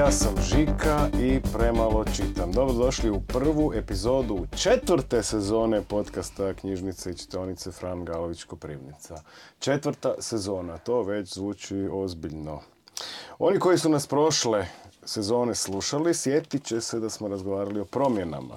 Ja sam Žika i premalo čitam. Dobrodošli u prvu epizodu 4. sezone podcasta Knjižnice i čitaonice Fran Galović Koprivnica. 4. sezona, to već zvuči ozbiljno. Oni koji su nas prošle sezone slušali, sjetit će se da smo razgovarali o promjenama.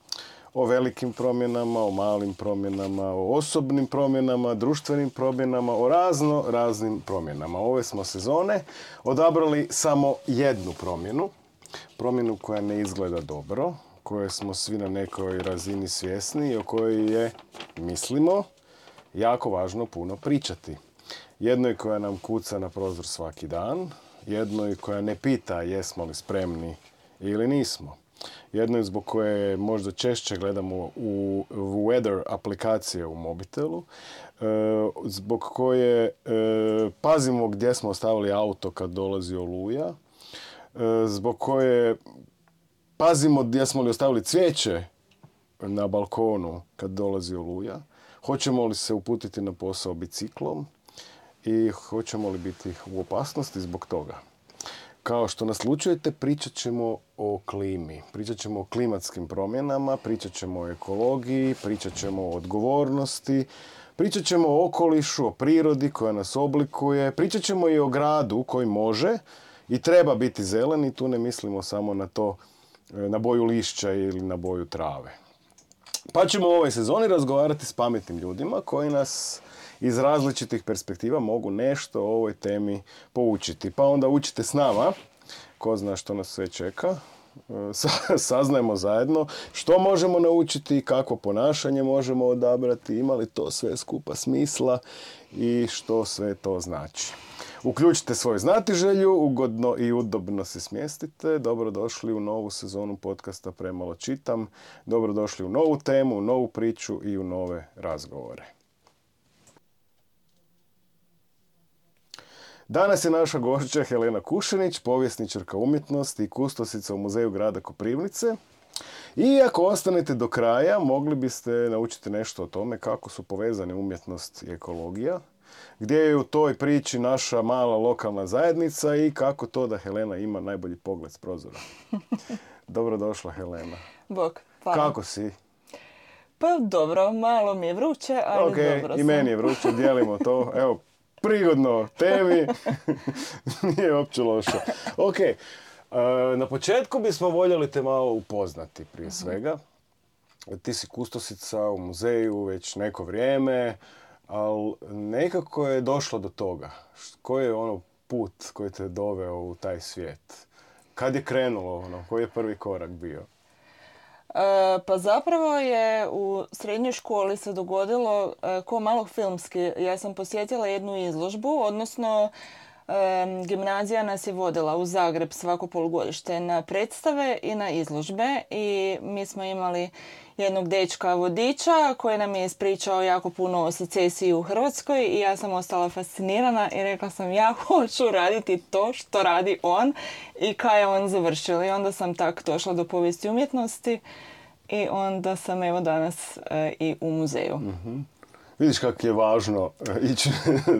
O velikim promjenama, o malim promjenama, o osobnim promjenama, društvenim promjenama, o raznim promjenama. Ove smo sezone odabrali samo jednu promjenu. Promjenu koja ne izgleda dobro, koje smo svi na nekoj razini svjesni i o kojoj je, mislimo, jako važno puno pričati. Jednoj koja nam kuca na prozor svaki dan, jednoj koja ne pita jesmo li spremni ili nismo. Jednoj zbog koje možda češće gledamo u weather aplikacije u mobitelu, zbog koje pazimo gdje smo ostavili auto kad dolazi oluja, zbog koje pazimo gdje smo li ostavili cvijeće na balkonu kad dolazi oluja, hoćemo li se uputiti na posao biciklom i hoćemo li biti u opasnosti zbog toga. Kao što naslučujete, pričat ćemo o klimi, pričat ćemo o klimatskim promjenama, pričat ćemo o ekologiji, pričat ćemo o odgovornosti, pričat ćemo o okolišu, o prirodi koja nas oblikuje, pričat ćemo i o gradu koji može i treba biti zelen i tu ne mislimo samo na to, na boju lišća ili na boju trave. Pa ćemo u ovoj sezoni razgovarati s pametnim ljudima koji nas iz različitih perspektiva mogu nešto o ovoj temi poučiti. Pa onda učite s nama, ko zna što nas sve čeka, saznajmo zajedno što možemo naučiti, kakvo ponašanje možemo odabrati, ima li to sve skupa smisla i što sve to znači. Uključite svoju znatiželju, ugodno i udobno se smjestite. Dobrodošli u novu sezonu podcasta Premalo čitam. Dobrodošli u novu temu, u novu priču i u nove razgovore. Danas je naša gošća Helena Kušenić, povjesničarka umjetnosti i kustosica u Muzeju grada Koprivnice. I ako ostanete do kraja, mogli biste naučiti nešto o tome kako su povezane umjetnost i ekologija, gdje je u toj priči naša mala lokalna zajednica i kako to da Helena ima najbolji pogled s prozora. Dobrodošla, Helena. Bog, hvala. Kako si? Pa dobro, malo mi je vruće, ali dobro sam. I meni je vruće, dijelimo to. Evo, prigodno temi, nije uopće loše. Ok, na početku bismo voljeli te malo upoznati prije svega. Ti si kustosica u muzeju već neko vrijeme, ali nekako je došlo do toga. Koji je ono put koji te doveo u taj svijet? Kad je krenulo ono? Koji je prvi korak bio? Pa zapravo je u srednjoj školi se dogodilo ko malo filmski. Ja sam posjetila jednu izložbu, odnosno gimnazija nas je vodila u Zagreb svako polugodište na predstave i na izložbe i mi smo imali jednog dečka vodiča koji nam je ispričao jako puno o secesiji u Hrvatskoj i ja sam ostala fascinirana i rekla sam ja hoću raditi to što radi on i kaj je on završio. I onda sam tak došla do povijesti umjetnosti i onda sam evo danas i u muzeju. Mm-hmm. Vidiš kako je važno ići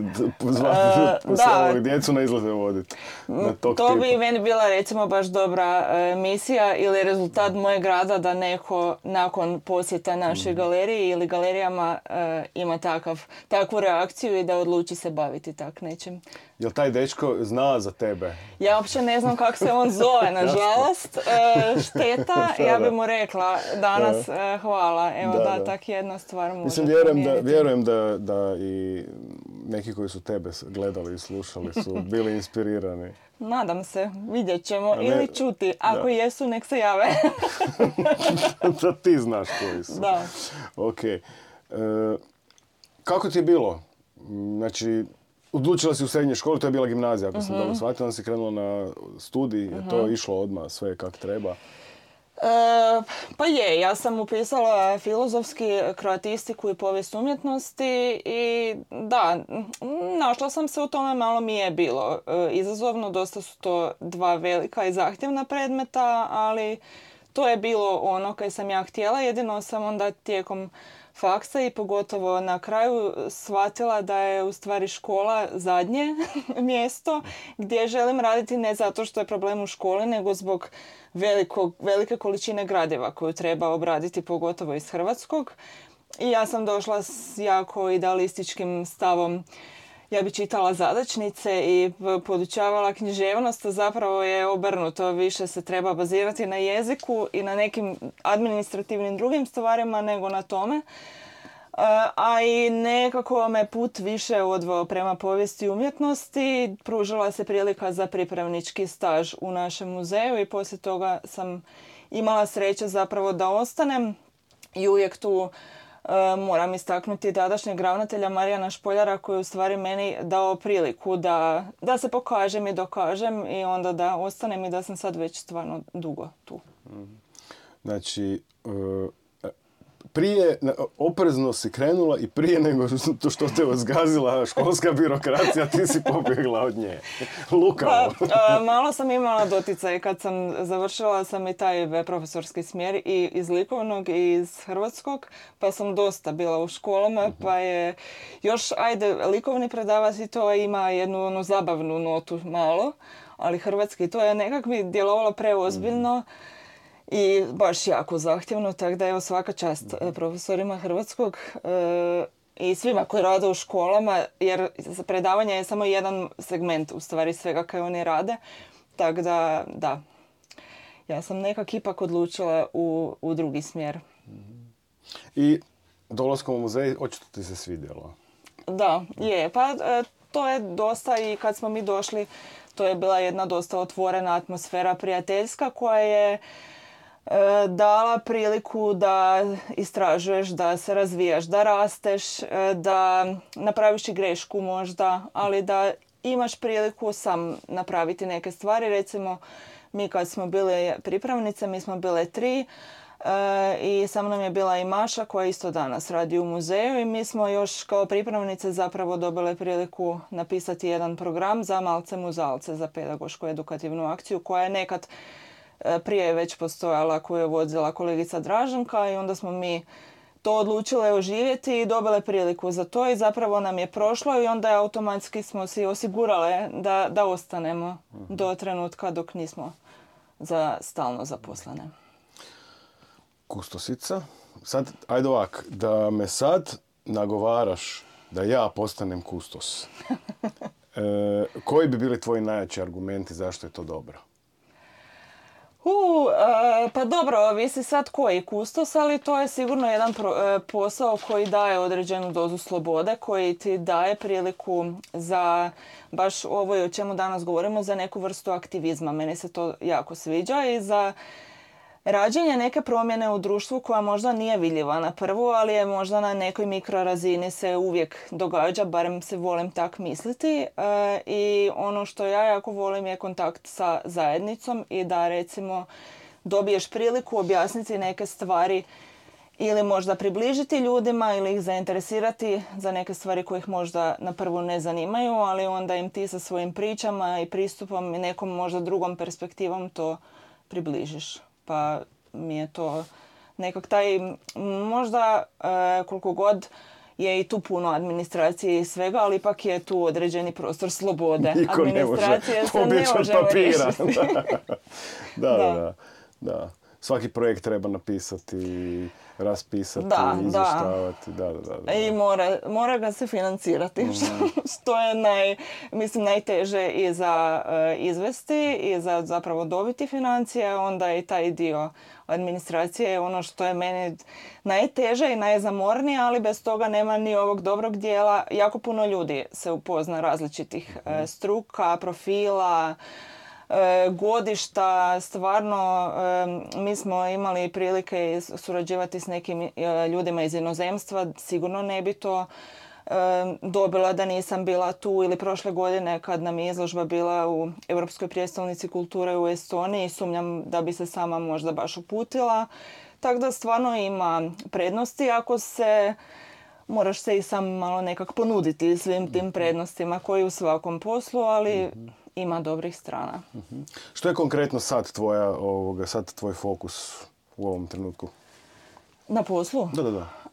pozvati djecu na izlete voditi. To bi meni bila recimo baš dobra misija ili rezultat mojeg rada da neko nakon posjeta našoj galeriji ili galerijama ima takvu reakciju i da odluči se baviti tak nečim. Jel taj dečko zna za tebe? Ja uopće ne znam kako se on zove, nažalost. Šteta, ja bi mu rekla danas hvala. Evo da, tak jedna stvar može. Mislim, vjerujem da i neki koji su tebe gledali i slušali su bili inspirirani. Nadam se, vidjet ćemo ili čuti. Ako jesu, nek se jave. Da ti znaš koji su. Da. Ok. Kako ti je bilo? Znači, odlučila si u srednjoj školi, to je bila gimnazija, ako sam dobro shvatila, onda si krenula na studij, je to išlo odmah sve kak treba? Pa je, ja sam upisala filozofski, kroatistiku i povijest umjetnosti i da, našla sam se u tome, malo mi je bilo izazovno, dosta su to dva velika i zahtjevna predmeta, ali to je bilo ono kaj sam ja htjela, jedino sam onda tijekom faksa i pogotovo na kraju shvatila da je u stvari škola zadnje mjesto gdje želim raditi, ne zato što je problem u školi, nego zbog velike količine gradiva koju treba obraditi, pogotovo iz hrvatskog. I ja sam došla s jako idealističkim stavom. Ja bi čitala zadačnice i podučavala književnost, a zapravo je obrnuto. Više se treba bazirati na jeziku i na nekim administrativnim drugim stvarima nego na tome. A i nekako me put više odveo prema povijesti umjetnosti. Pružila se prilika za pripravnički staž u našem muzeju i poslije toga sam imala sreće zapravo da ostanem. I uvijek tu moram istaknuti tadašnjeg ravnatelja Marijana Špoljara koji je u stvari meni dao priliku da se pokažem i dokažem i onda da ostanem i da sam sad već stvarno dugo tu. Znači, prije, oprezno si krenula i prije nego što te zgazila školska birokracija, ti si pobjegla od nje. Lukavo. Pa, malo sam imala doticaj. Kad sam završila sam i taj profesorski smjer i iz likovnog i iz hrvatskog, pa sam dosta bila u školama, pa je još, likovni predavac i to ima jednu onu zabavnu notu malo, ali hrvatski to je nekak mi djelovalo preozbiljno. I baš jako zahtjevno, tako da evo svaka čast profesorima hrvatskog i svima koji rade u školama, jer predavanje je samo jedan segment u stvari svega kaj oni rade. Tako da, ja sam nekak ipak odlučila u drugi smjer. I dolaskom u muzej očito ti se svidjelo. Da, je. Pa to je dosta i kad smo mi došli, to je bila jedna dosta otvorena atmosfera prijateljska koja je dala priliku da istražuješ, da se razvijaš, da rasteš, da napraviš i grešku možda, ali da imaš priliku sam napraviti neke stvari. Recimo, mi kad smo bile pripravnice, mi smo bile 3 i sa mnom je bila i Maša koja isto danas radi u muzeju i mi smo još kao pripravnice zapravo dobile priliku napisati jedan program za malce muzalce, za pedagošku edukativnu akciju koja je nekad prije je već postojala, koju je vodila kolegica Draženka i onda smo mi to odlučile oživjeti i dobile priliku za to i zapravo nam je prošlo i onda automatski smo si osigurale da ostanemo do trenutka dok nismo stalno zaposlene. Kustosica. Sad, ajde ovak, da me sad nagovaraš da ja postanem kustos. Koji bi bili tvoji najjači argumenti zašto je to dobro? Pa dobro, visi sad koji kustos, ali to je sigurno jedan posao koji daje određenu dozu slobode, koji ti daje priliku za baš ovo o čemu danas govorimo, za neku vrstu aktivizma. Meni se to jako sviđa i za rađenje neke promjene u društvu koja možda nije vidljiva na prvu, ali je možda na nekoj mikrorazini se uvijek događa, barem se volim tak misliti. I ono što ja jako volim je kontakt sa zajednicom i da recimo dobiješ priliku objasniti neke stvari ili možda približiti ljudima ili ih zainteresirati za neke stvari koje ih možda na prvu ne zanimaju, ali onda im ti sa svojim pričama i pristupom i nekom možda drugom perspektivom to približiš. Pa mi je to nekak taj, možda koliko god je i tu puno administracije i svega, ali ipak je tu određeni prostor slobode. Niko Administracija se ne može papira. riješiti. Da. Svaki projekt treba napisati, raspisati, izvještavati. Da. I mora ga se financirati, što je najteže i za izvesti i za zapravo dobiti financije. Onda i taj dio administracije je ono što je meni najteže i najzamornije, ali bez toga nema ni ovog dobrog dijela. Jako puno ljudi se upozna različitih struka, profila, godišta, stvarno mi smo imali prilike surađivati s nekim ljudima iz inozemstva, sigurno ne bi to dobila da nisam bila tu ili prošle godine kad nam je izložba bila u Europskoj prijestolnici kulture u Estoniji, sumnjam da bi se sama možda baš uputila, tako da stvarno ima prednosti ako moraš se i sam malo nekak ponuditi svim tim prednostima koji u svakom poslu, ali ima dobrih strana. Što je konkretno sad tvoj fokus u ovom trenutku? Na poslu? Da.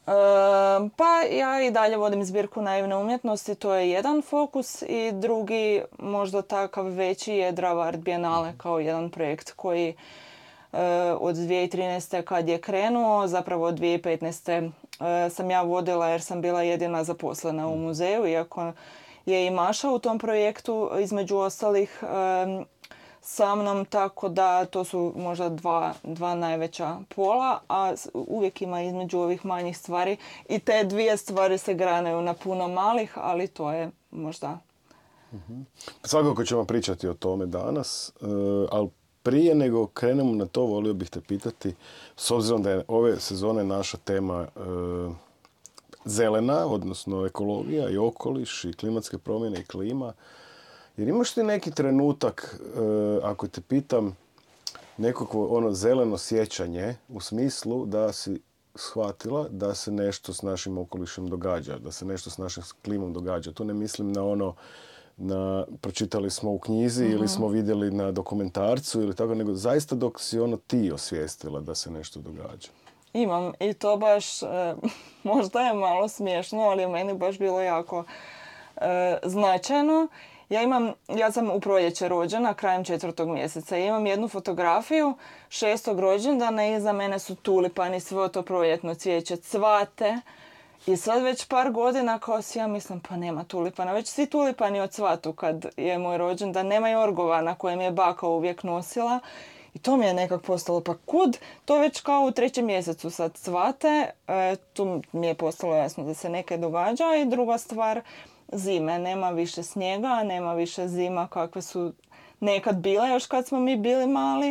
Pa ja i dalje vodim zbirku naivne umjetnosti, to je jedan fokus i drugi, možda takav veći, je Drava Art Biennale kao jedan projekt koji od 2013. kad je krenuo, zapravo od 2015. Sam ja vodila jer sam bila jedina zaposlena u muzeju, iako je i Maša u tom projektu između ostalih sa mnom, tako da to su možda dva najveća pola, a uvijek ima između ovih manjih stvari i te dvije stvari se granaju na puno malih, ali to je možda... Svakako ćemo pričati o tome danas, ali prije nego krenemo na to, volio bih te pitati, s obzirom da je ove sezone naša tema zelena, odnosno ekologija i okoliš i klimatske promjene i klima, jer imaš ti neki trenutak, ako te pitam, nekako zeleno sjećanje u smislu da si shvatila da se nešto s našim okolišem događa, da se nešto s našim klimom događa. Tu ne mislim na pročitali smo u knjizi ili smo vidjeli na dokumentarcu ili tako, nego zaista dok si ti osvijestila da se nešto događa. Imam i to baš, možda je malo smiješno, ali je meni baš bilo jako značajno. Ja sam u proljeće rođena, krajem 4. mjeseca. Imam jednu fotografiju 6. rođendana i iza mene su tulipani, svo to proljetno cvijeće, cvate. I sad već par godina kao si ja mislim, pa nema tulipana. Već svi tulipani odsvatu kad je moj rođendan. Nema jorgova na kojem je baka uvijek nosila. I to mi je nekak postalo, pa kud? To već kao u 3. mjesecu sad cvate. Tu mi je postalo jasno da se neke događa. I druga stvar, zime. Nema više snijega, nema više zima kakve su nekad bile još kad smo mi bili mali.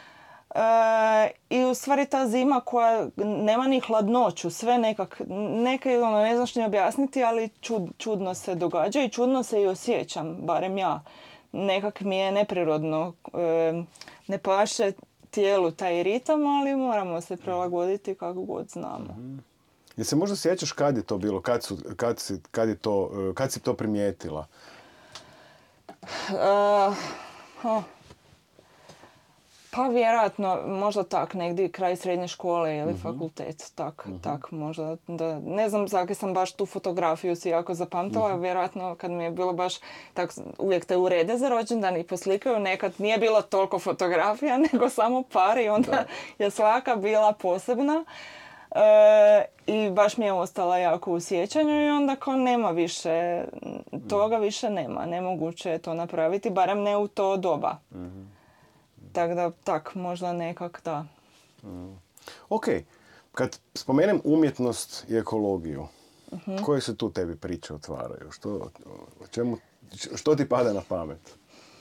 I u stvari ta zima koja nema ni hladnoću, sve neke ne znaš ni objasniti, ali čudno se događa i čudno se i osjećam, barem ja. Nekak mi je neprirodno, ne paše tijelu taj ritam, ali moramo se prilagoditi kako god znamo. Jel se možda sjećaš kad je to bilo, kad si to primijetila? Pa vjerojatno, možda tak, negdje kraj srednje škole ili fakultet, tak možda. Da, ne znam zakaj sam baš tu fotografiju si jako zapamtila, vjerojatno kad mi je bilo baš tak, uvijek te urede za rođendan i poslikaju, nekad nije bilo toliko fotografija, nego samo par i onda je svaka bila posebna. I baš mi je ostala jako u sjećanju i onda kao nema više, toga više nema, nemoguće je to napraviti, barem ne u to doba. Tako da, možda nekak da. Ok, kad spomenem umjetnost i ekologiju, koje se tu tebi priče otvaraju? Što ti pada na pamet?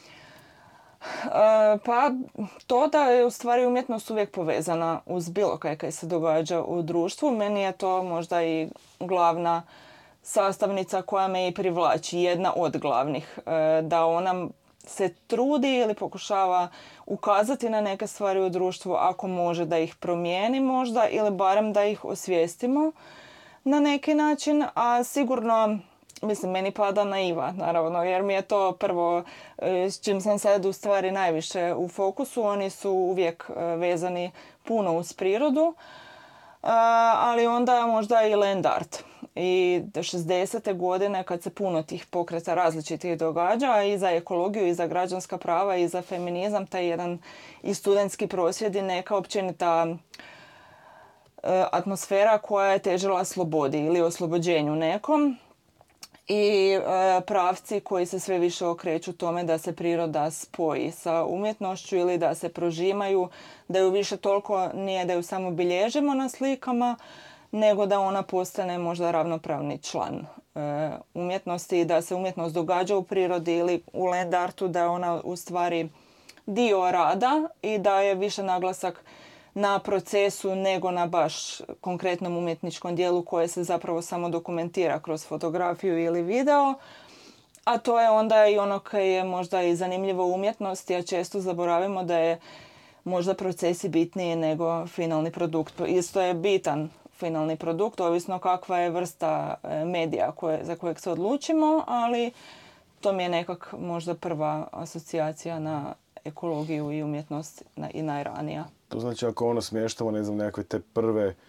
Pa to da je u stvari umjetnost uvijek povezana uz bilo kaj se događa u društvu. Meni je to možda i glavna sastavnica koja me i privlači, jedna od glavnih. Da ona se trudi ili pokušava ukazati na neke stvari u društvu, ako može da ih promijeni možda ili barem da ih osvijestimo na neki način, a sigurno, mislim, meni pada naiva, naravno, jer mi je to prvo s čim sam sad u stvari najviše u fokusu. Oni su uvijek vezani puno uz prirodu, ali onda možda i land art. I 60. godine kad se puno tih pokreta različitih događa i za ekologiju i za građanska prava i za feminizam, taj jedan i studentski prosvjed i neka općenita atmosfera koja je težila slobodi ili oslobođenju nekom. I pravci koji se sve više okreću tome da se priroda spoji sa umjetnošću ili da se prožimaju, da ju više toliko nije da ju samo bilježimo na slikama, nego da ona postane možda ravnopravni član umjetnosti i da se umjetnost događa u prirodi ili u land artu, da je ona u stvari dio rada i da je više naglasak na procesu nego na baš konkretnom umjetničkom dijelu koje se zapravo samo dokumentira kroz fotografiju ili video. A to je onda i ono koje je možda i zanimljivo u umjetnosti, a često zaboravimo da je možda procesi bitniji nego finalni produkt. Isto je bitan finalni produkt, ovisno kakva je vrsta medija za kojeg se odlučimo, ali to mi je nekak možda prva asocijacija na ekologiju i umjetnost i najranija. To znači ako smještamo, nekakve te prve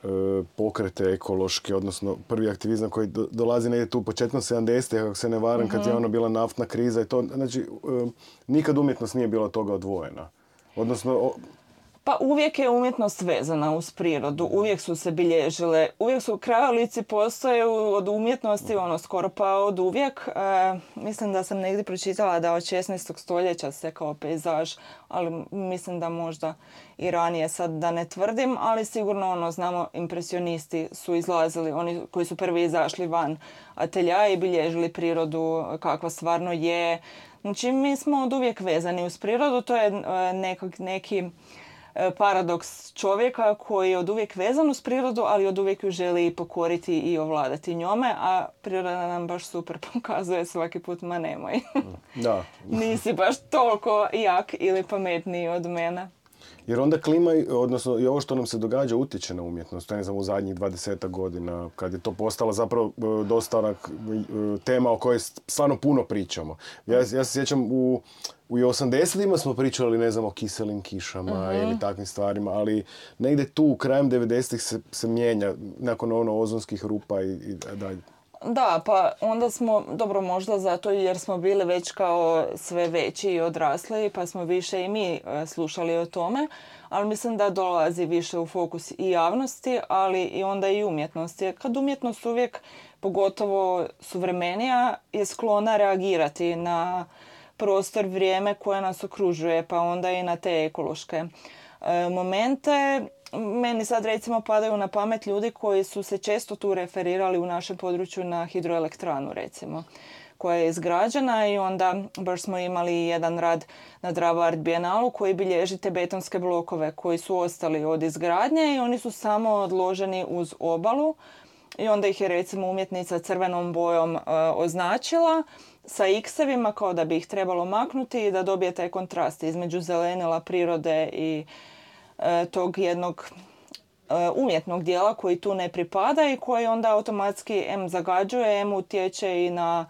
pokrete ekološke, odnosno prvi aktivizam koji dolazi negdje tu početkom 70-ih, ako se ne varam, kad je ono bila naftna kriza i to, znači nikad umjetnost nije bila od toga odvojena. Odnosno, pa uvijek je umjetnost vezana uz prirodu, uvijek su se bilježile, uvijek su krajolici postoje od umjetnosti, skoro pa od uvijek. Mislim da sam negdje pročitala da od 16. stoljeća se kao pejzaž, ali mislim da možda i ranije, sad da ne tvrdim, ali sigurno znamo, impresionisti su izlazili, oni koji su prvi izašli van atelja i bilježili prirodu kakva stvarno je. Znači mi smo od uvijek vezani uz prirodu, to je neki paradoks čovjeka koji je od uvijek vezan uz prirodu, ali od uvijek ju želi pokoriti i ovladati njome, a priroda nam baš super pokazuje svaki put, ma nemoj. Da. Nisi baš toliko jak ili pametniji od mene. Jer onda klima, odnosno i ovo što nam se događa, utječe na umjetnost. Ne znam, u zadnjih 20 godina, kad je to postala zapravo dosta tema o kojoj stvarno puno pričamo. Ja se sjećam u 80-ima smo pričali, ne znam, o kiselim kišama ili takvim stvarima, ali negdje tu, krajem 90-ih se mijenja, nakon ozonskih rupa i dalje. Da, pa onda smo, dobro možda zato jer smo bili već kao sve veći i odrasli, pa smo više i mi slušali o tome, ali mislim da dolazi više u fokus i javnosti, ali i onda i umjetnosti. Kad umjetnost uvijek, pogotovo suvremenija, je sklona reagirati na prostor, vrijeme koje nas okružuje, pa onda i na te ekološke momente. Meni sad recimo padaju na pamet ljudi koji su se često tu referirali u našem području na hidroelektranu recimo, koja je izgrađena i onda baš smo imali jedan rad na Drava Art Biennalu koji bilježi te betonske blokove koji su ostali od izgradnje i oni su samo odloženi uz obalu i onda ih je recimo umjetnica crvenom bojom označila sa x-evima kao da bi ih trebalo maknuti i da dobije taj kontrast između zelenila prirode i tog jednog umjetnog dijela koji tu ne pripada i koji onda automatski zagađuje, utječe i na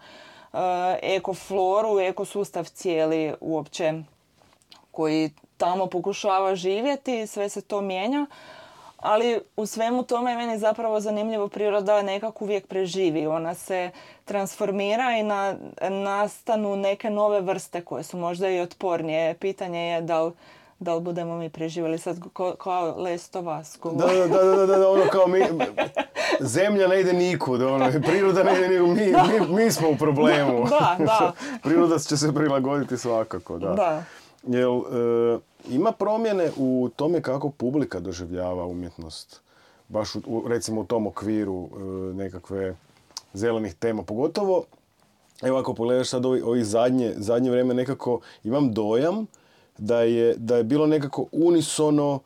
ekofloru, ekosustav cijeli uopće koji tamo pokušava živjeti, sve se to mijenja. Ali u svemu tome je meni zapravo zanimljivo, priroda nekako uvijek preživi. Ona se transformira i nastanu neke nove vrste koje su možda i otpornije. Pitanje je da li budemo mi preživjeli sad kao Last of Us. Da, ono kao mi, zemlja ne ide nikud, priroda ne ide nikud, mi smo u problemu. Da. Priroda će se prilagoditi svakako, da. Jel, ima promjene u tome kako publika doživljava umjetnost? Baš recimo u tom okviru nekakve zelenih tema. Pogotovo, evo ako pogledaš sad ovih zadnje vrijeme, nekako imam dojam da je bilo nekako unisono,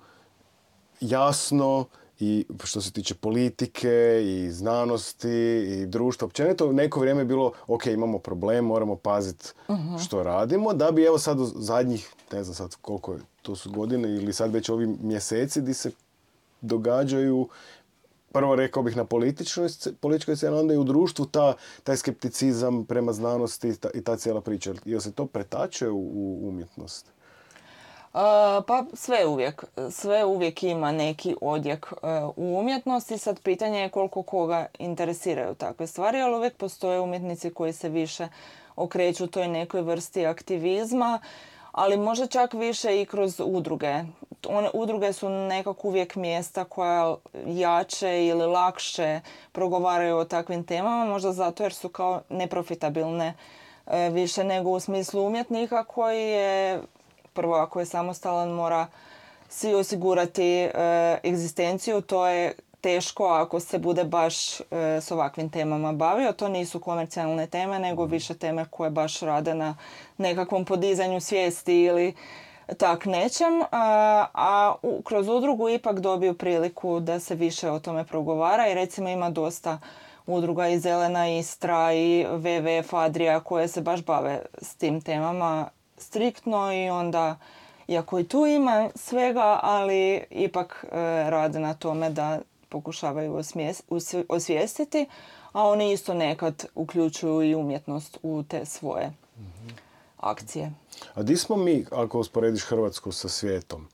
jasno i što se tiče politike i znanosti i društva. Općenito neko vrijeme je bilo, ok, imamo problem, moramo paziti što radimo, da bi evo sad u zadnjih, ne znam sad koliko to su godine ili sad već ovi mjeseci gdje se događaju, prvo rekao bih na političkoj sceni, onda i u društvu taj skepticizam prema znanosti i ta cijela priča. Jel se to pretače u umjetnost? Pa sve uvijek ima neki odjek u umjetnosti. Sad pitanje je koliko koga interesiraju takve stvari, ali uvijek postoje umjetnici koji se više okreću toj nekoj vrsti aktivizma, ali možda čak više i kroz udruge. Udruge su nekako uvijek mjesta koja jače ili lakše progovaraju o takvim temama, možda zato jer su kao neprofitabilne više nego u smislu umjetnika koji je, prvo ako je samostalan, mora si osigurati egzistenciju. To je teško ako se bude baš s ovakvim temama bavio. To nisu komercijalne teme, nego više teme koje baš rade na nekakvom podizanju svijesti ili tak nečem. Kroz udrugu ipak dobiju priliku da se više o tome progovara i recimo ima dosta udruga i Zelena Istra i WWF Adria koje se baš bave s tim temama striktno i onda, iako i tu ima svega, ali ipak rade na tome da pokušavaju osvijestiti, a oni isto nekad uključuju i umjetnost u te svoje akcije. A di smo mi, ako usporediš Hrvatsku sa svijetom?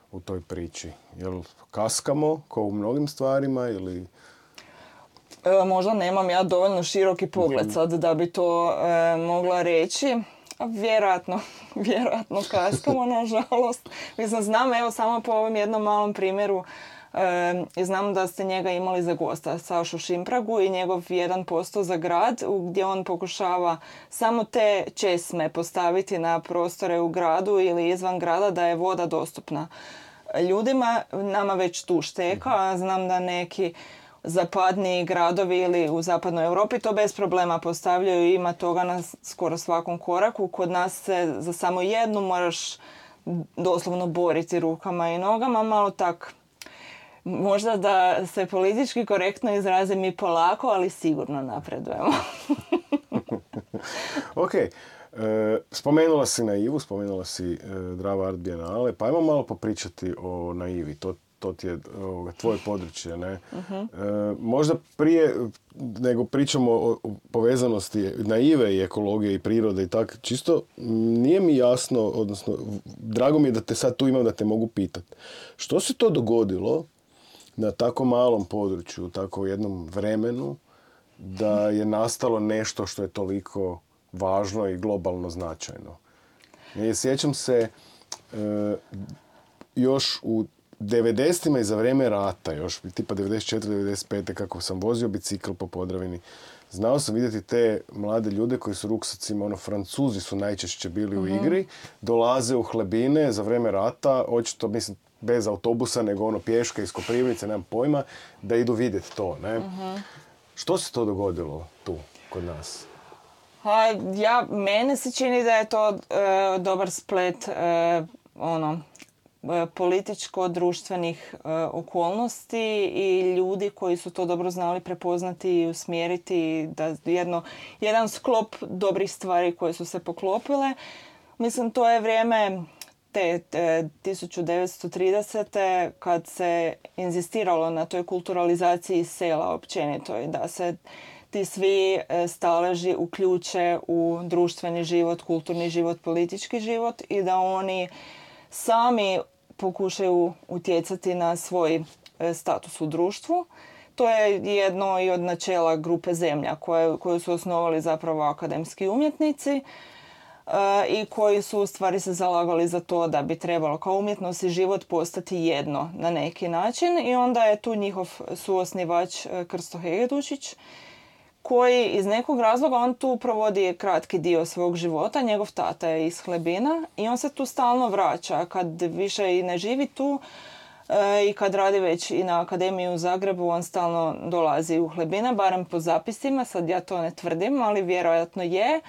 u toj priči? Jel kaskamo ko u mnogim stvarima ili... Možda nemam ja dovoljno široki pogled sad da bi to mogla reći. Vjerojatno kaskamo, nažalost. Mislim, znam, evo, samo po ovom jednom malom primjeru, i znam da ste njega imali za gosta, Sašu Šimpragu, i njegov 1% za grad, gdje on pokušava samo te česme postaviti na prostore u gradu ili izvan grada da je voda dostupna ljudima. Nama već tu šteka, a znam da neki zapadniji gradovi ili u zapadnoj Europi to bez problema postavljaju i ima toga na skoro svakom koraku. Kod nas se za samo jednu moraš doslovno boriti rukama i nogama, malo tak. Možda da se politički korektno izrazim i polako, ali sigurno napredujemo. Ok, spomenula si Naivu, spomenula si Drava Art Biennale, pa ajmo malo popričati o Naivi. To ti je tvoje područje, ne? Možda prije nego pričamo o povezanosti Naive i ekologije i prirode i tak, čisto nije mi jasno, odnosno drago mi je da te sad tu imam da te mogu pitati. Što se to dogodilo na tako malom području, u tako jednom vremenu, da je nastalo nešto što je toliko važno i globalno značajno? Sjećam se još u 90-ima i za vrijeme rata, još tipa 94-95, kako sam vozio bicikl po Podravini, znao sam vidjeti te mlade ljude koji su ruksacima, Francuzi su najčešće bili u igri, dolaze u Hlebine za vrijeme rata, očito, mislim, bez autobusa, nego pješke iz Koprivnice, nemam pojma, da idu vidjeti to, ne? Što se to dogodilo tu, kod nas? Mene se čini da je to dobar splet političko-društvenih okolnosti i ljudi koji su to dobro znali prepoznati i usmjeriti, da jedan sklop dobrih stvari koje su se poklopile. Mislim, to je vrijeme te 1930. kad se inzistiralo na toj kulturalizaciji sela općenito i da se ti svi staleži uključe u društveni život, kulturni život, politički život i da oni sami pokušaju utjecati na svoj status u društvu. To je jedno i od načela grupe Zemlja koju su osnovali zapravo akademski umjetnici i koji su u stvari se zalagali za to da bi trebalo kao umjetnost i život postati jedno na neki način. I onda je tu njihov suosnivač Krsto Hegedutić, koji iz nekog razloga on tu provodi kratki dio svog života. Njegov tata je iz Hlebina i on se tu stalno vraća. Kad više i ne živi tu i kad radi već i na akademiji u Zagrebu, on stalno dolazi u Hlebina, barem po zapisima. Sad ja to ne tvrdim, ali vjerojatno je.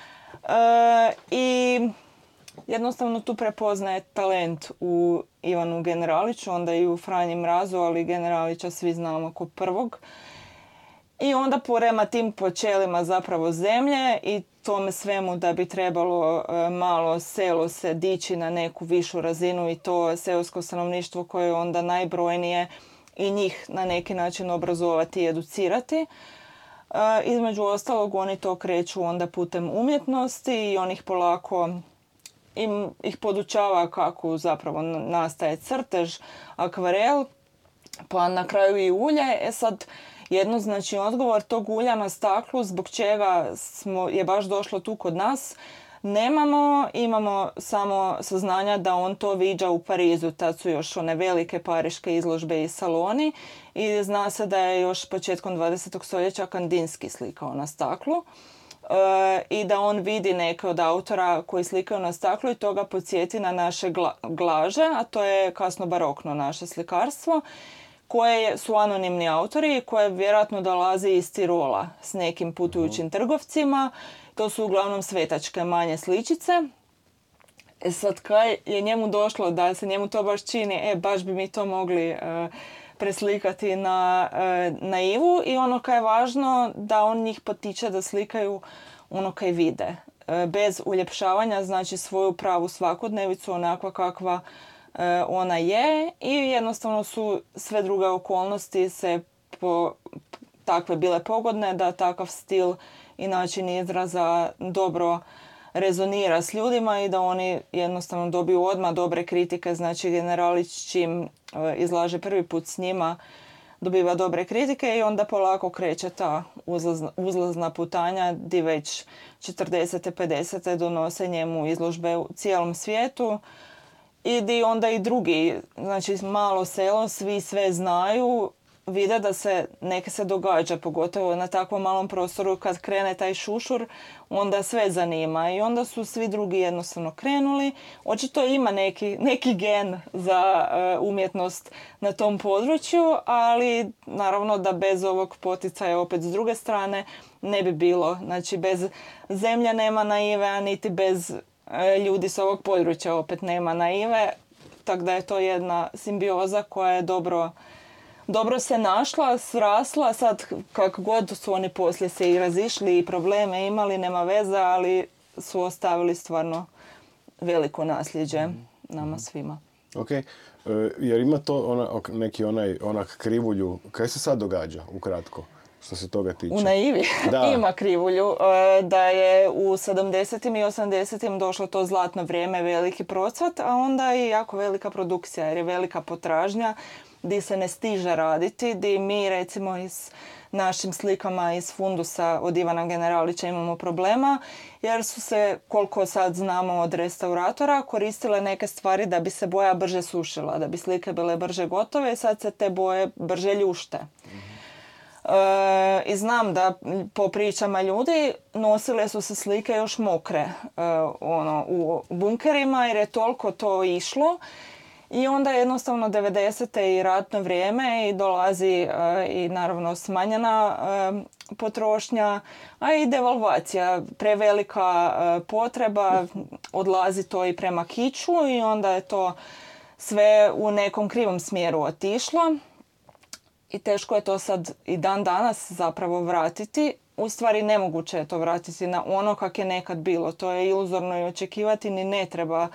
I jednostavno tu prepoznaje talent u Ivanu Generaliću, onda i u Franji Mrazu, ali Generalića svi znamo ko prvog. I onda prema tim počelima zapravo zemlje i tome svemu da bi trebalo malo selo se dići na neku višu razinu i to seosko stanovništvo koje je onda najbrojnije i njih na neki način obrazovati i educirati. Između ostalog oni to kreću onda putem umjetnosti i on ih polako ih podučava kako zapravo nastaje crtež, akvarel, pa na kraju i ulje. Sad, jednoznačni odgovor tog ulja na staklu zbog čega je baš došlo tu kod nas nemamo. Imamo samo saznanja da on to viđa u Parizu. Tad su još one velike pariške izložbe i saloni i zna se da je još početkom 20. stoljeća Kandinsky slikao na staklu. I da on vidi neke od autora koji slikaju na staklu i to ga podsjeti na naše glaže, a to je kasno barokno naše slikarstvo, koje su anonimni autori i koje vjerojatno dolaze iz Tirola s nekim putujućim trgovcima. To su uglavnom svetačke manje sličice. Sad kaj je njemu došlo da se njemu to baš čini, baš bi mi to mogli preslikati na Naivu i ono kaj je važno da on njih potiče da slikaju ono kaj vide. Bez uljepšavanja, znači svoju pravu svakodnevicu onakva kakva ona je i jednostavno su sve druge okolnosti se takve bile pogodne da takav stil i način izraza dobro rezonira s ljudima i da oni jednostavno dobiju odmah dobre kritike. Znači Generalić čim izlaže prvi put s njima dobiva dobre kritike i onda polako kreće ta uzlazna putanja di već 40. 50. donose njemu izložbe u cijelom svijetu i di onda i drugi, znači malo selo, svi sve znaju, vide da se neke se događa, pogotovo na takvom malom prostoru kad krene taj šušur, onda sve zanima i onda su svi drugi jednostavno krenuli. Očito ima neki gen za umjetnost na tom području, ali naravno da bez ovog poticaja opet s druge strane ne bi bilo. Znači bez zemlje nema naive, a niti bez ljudi s ovog područja opet nema naive. Tako da je to jedna simbioza koja je dobro se našla, srasla, sad kako god su oni poslije se i razišli i probleme imali, nema veze, ali su ostavili stvarno veliko nasljeđe nama svima. Ok, jer ima to onak krivulju, kaj se sad događa ukratko? Što se toga tiče. U naivi ima krivulju. Da je u 70. i 80. došlo to zlatno vrijeme, veliki procvat, a onda i jako velika produkcija jer je velika potražnja di se ne stiže raditi, di mi recimo iz našim slikama iz fundusa od Ivana Generalića imamo problema jer su se, koliko sad znamo od restauratora, koristile neke stvari da bi se boja brže sušila, da bi slike bile brže gotove i sad se te boje brže ljušte. I znam da po pričama ljudi nosile su se slike još mokre u bunkerima jer je toliko to išlo i onda jednostavno 90. i ratno vrijeme i dolazi i naravno smanjena potrošnja, a i devalvacija, prevelika potreba, odlazi to i prema kiču i onda je to sve u nekom krivom smjeru otišlo. I teško je to sad i dan danas zapravo vratiti. U stvari nemoguće je to vratiti na ono kak je nekad bilo. To je iluzorno i očekivati, ni ne treba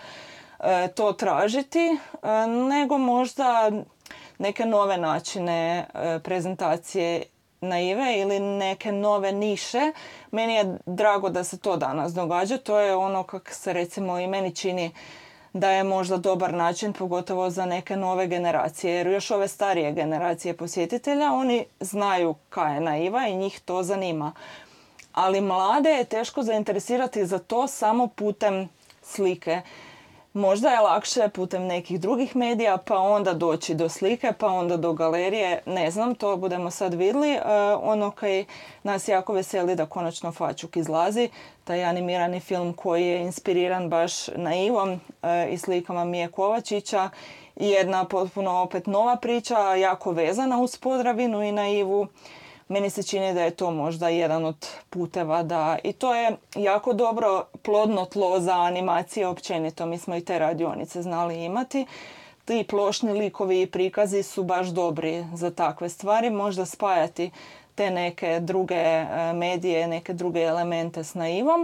to tražiti, nego možda neke nove načine prezentacije naive ili neke nove niše. Meni je drago da se to danas događa. To je ono kako se recimo i meni čini da je možda dobar način, pogotovo za neke nove generacije. Jer još ove starije generacije posjetitelja, oni znaju kaj je naiva i njih to zanima. Ali mlade je teško zainteresirati za to samo putem slike. Možda je lakše putem nekih drugih medija, pa onda doći do slike, pa onda do galerije. Ne znam, to budemo sad vidjeli. Ono kaj nas jako veseli da konačno Fačuk izlazi, taj animirani film koji je inspiriran baš naivom i slikama Mije Kovačića. I jedna potpuno opet nova priča, jako vezana uz Podravinu i naivu. Meni se čini da je to možda jedan od puteva da, i to je jako dobro plodno tlo za animacije općenito. Mi smo i te radionice znali imati. Ti plošni likovi i prikazi su baš dobri za takve stvari. Možda spajati te neke druge medije, neke druge elemente s naivom.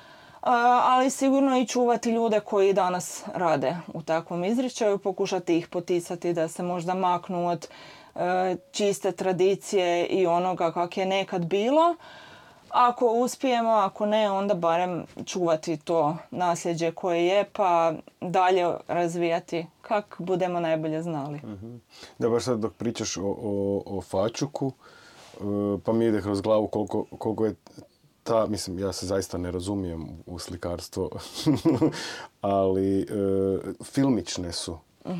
Ali sigurno i čuvati ljude koji danas rade u takvom izričaju, pokušati ih poticati da se možda maknu od čiste tradicije i onoga kak je nekad bilo. Ako uspijemo, ako ne, onda barem čuvati to nasljeđe koje je, pa dalje razvijati kak budemo najbolje znali. Da, baš sad dok pričaš o Fačuku, pa mi ide kroz glavu koliko je mislim, ja se zaista ne razumijem u slikarstvo, ali filmične su.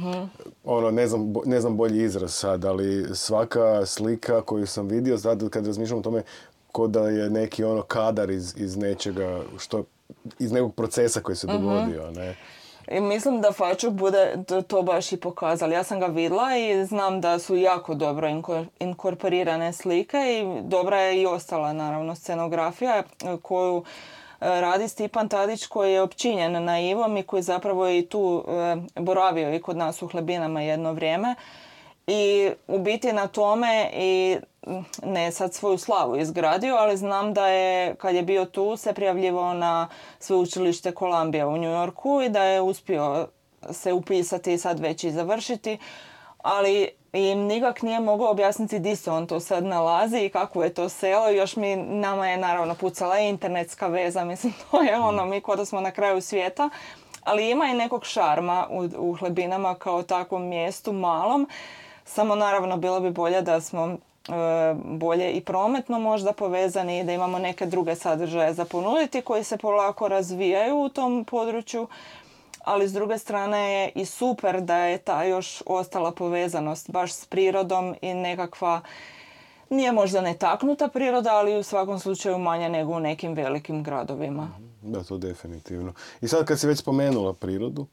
Ne znam bolji izraz sad, ali svaka slika koju sam vidio, sad kad razmišljam o tome, ko da je neki kadar iz nečega, iz nekog procesa koji se dogodio, ne? I mislim da Fačuk bude to baš i pokazali. Ja sam ga vidjela i znam da su jako dobro inkorporirane slike i dobra je i ostala naravno scenografija koju radi Stipan Tadić koji je opčinjen naivom i koji zapravo je i tu boravio i kod nas u Hlebinama jedno vrijeme. I u biti na tome i ne sad svoju slavu izgradio, ali znam da je kad je bio tu se prijavljivao na sveučilište Columbia u New Yorku i da je uspio se upisati i sad već i završiti. Ali i nikak nije mogao objasniti di se on to sad nalazi i kako je to selo. Još nama je naravno pucala internetska veza, mislim, to je ono, mi kod da smo na kraju svijeta. Ali ima i nekog šarma u Hlebinama kao takvom mjestu malom. Samo naravno bilo bi bolje da smo bolje i prometno možda povezani i da imamo neke druge sadržaje za ponuditi koji se polako razvijaju u tom području. Ali s druge strane je i super da je ta još ostala povezanost baš s prirodom i nekakva, nije možda netaknuta priroda, ali u svakom slučaju manja nego u nekim velikim gradovima. Da, to definitivno. I sad kad si već spomenula prirodu,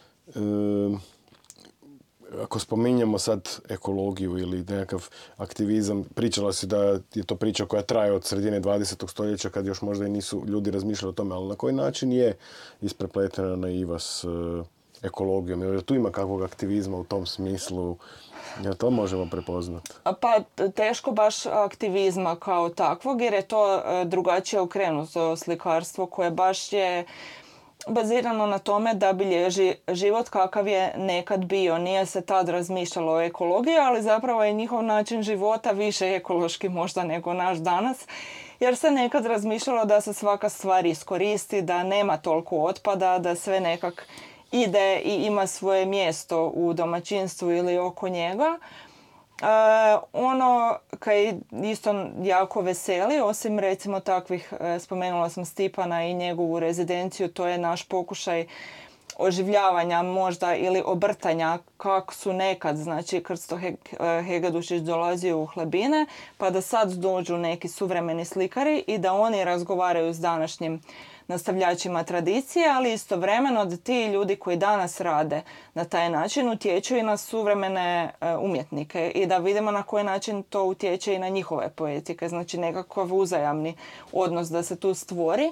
ako spominjemo sad ekologiju ili nekakav aktivizam, pričala si da je to priča koja traje od sredine 20. stoljeća kad još možda i nisu ljudi razmišljali o tome, ali na koji način je isprepletena naiva s ekologijom? Jer tu ima kakvog aktivizma u tom smislu? Ja to možemo prepoznati. Pa teško baš aktivizma kao takvog, jer je to drugačije okrenuto slikarstvo koje baš je bazirano na tome da bilježi život kakav je nekad bio. Nije se tad razmišljalo o ekologiji, ali zapravo je njihov način života više ekološki možda nego naš danas. Jer se nekad razmišljalo da se svaka stvar iskoristi, da nema toliko otpada, da sve nekak ide i ima svoje mjesto u domaćinstvu ili oko njega. Ono kaj isto jako veseli, osim recimo takvih, spomenula sam Stipana i njegovu rezidenciju, to je naš pokušaj oživljavanja možda ili obrtanja kako su nekad, znači Krsto Hegedušić dolazio u Hlebine, pa da sad dođu neki suvremeni slikari i da oni razgovaraju s današnjim nastavljačima tradicije, ali istovremeno da ti ljudi koji danas rade na taj način utječu i na suvremene umjetnike i da vidimo na koji način to utječe i na njihove poetike. Znači nekakav uzajamni odnos da se tu stvori.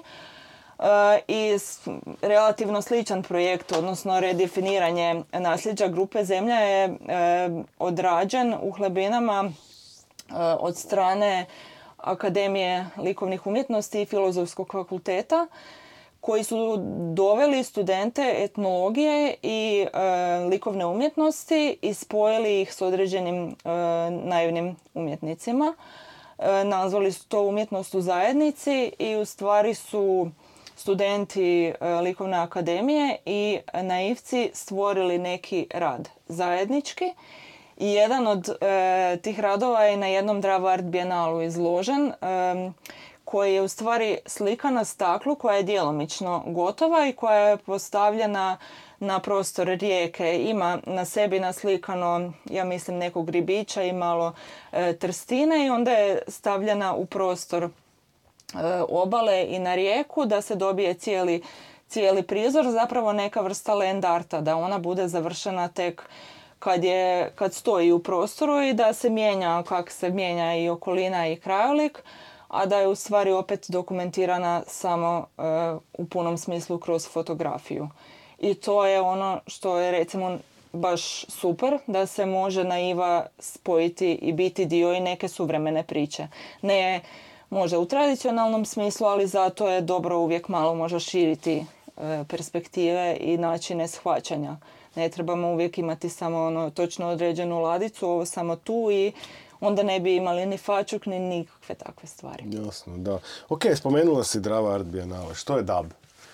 I relativno sličan projekt, odnosno redefiniranje nasljeđa grupe Zemlja je odrađen u Hlebinama od strane Akademije likovnih umjetnosti i Filozofskog fakulteta, koji su doveli studente etnologije i likovne umjetnosti i spojili ih s određenim naivnim umjetnicima. Nazvali su to umjetnost u zajednici i u stvari su studenti likovne akademije i naivci stvorili neki rad zajednički. I jedan od tih radova je na jednom Drava Art Biennalu izložen, koji je u stvari slika na staklu koja je djelomično gotova i koja je postavljena na prostor rijeke. Ima na sebi naslikano, ja mislim, nekog ribića i malo trstine i onda je stavljena u prostor obale i na rijeku da se dobije cijeli prizor, zapravo neka vrsta land arta, da ona bude završena tek kad stoji u prostoru i da se mijenja kako se mijenja i okolina i krajolik, a da je u stvari opet dokumentirana samo u punom smislu kroz fotografiju. I to je ono što je recimo baš super, da se može naiva spojiti i biti dio i neke suvremene priče. Ne možda u tradicionalnom smislu, ali zato je dobro uvijek malo možda širiti perspektive i načine shvaćanja. Ne trebamo uvijek imati samo točno određenu ladicu, ovo samo tu i onda ne bi imali ni fačuk ni nikakve takve stvari. Jasno, da. Ok, spomenula si Drava Art Biennale. Što je DAB?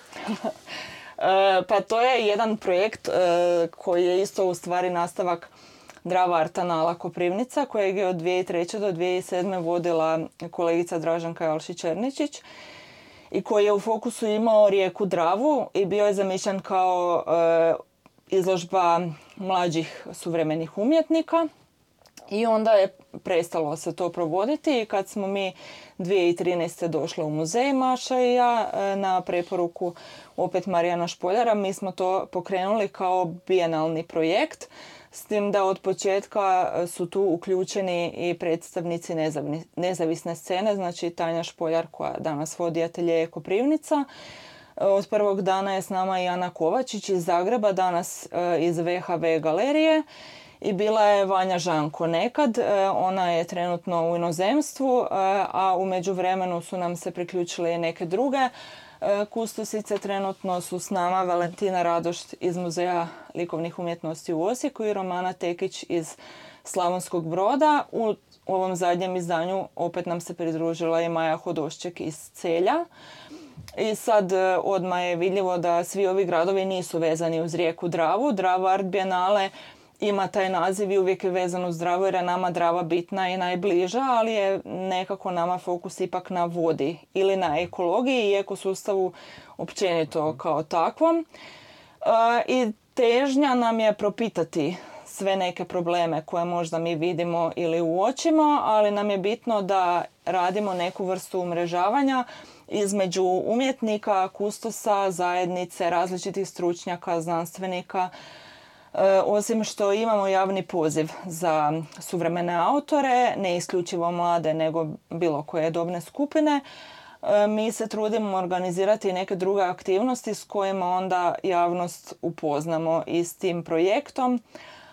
Pa to je jedan projekt koji je isto u stvari nastavak Drava Artanala Koprivnica, kojeg je od 2003. do 2007. vodila kolegica Draženka Jalšić-Černičić i koji je u fokusu imao rijeku Dravu i bio je zamišljen kao izložba mlađih suvremenih umjetnika i onda je prestalo se to provoditi i kad smo mi 2013. došli u muzej, Maša i ja, na preporuku opet Marijana Špoljara, mi smo to pokrenuli kao bijenalni projekt, s tim da od početka su tu uključeni i predstavnici nezavisne scene, znači Tanja Špoljar koja danas vodi atelje Koprivnica. Od prvog dana je s nama i Ana Kovačić iz Zagreba, danas iz VHV galerije. I bila je Vanja Žanko nekad, ona je trenutno u inozemstvu, a u međuvremenu su nam se priključile i neke druge kustosice. Trenutno su s nama Valentina Radošt iz Muzeja likovnih umjetnosti u Osijeku i Romana Tekić iz Slavonskog Broda. U ovom zadnjem izdanju opet nam se pridružila i Maja Hodošček iz Celja. I sad odmah je vidljivo da svi ovi gradovi nisu vezani uz rijeku Dravu. Drava Art Biennale ima taj naziv i uvijek je vezan uz Dravu jer je nama Drava bitna i najbliža, ali je nekako nama fokus ipak na vodi ili na ekologiji i ekosustavu općenito kao takvom. I težnja nam je propitati sve neke probleme koje možda mi vidimo ili uočimo, ali nam je bitno da radimo neku vrstu umrežavanja između umjetnika, kustosa, zajednice, različitih stručnjaka, znanstvenika. Osim što imamo javni poziv za suvremene autore, ne isključivo mlade nego bilo koje dobne skupine, mi se trudimo organizirati neke druge aktivnosti s kojima onda javnost upoznamo i s tim projektom,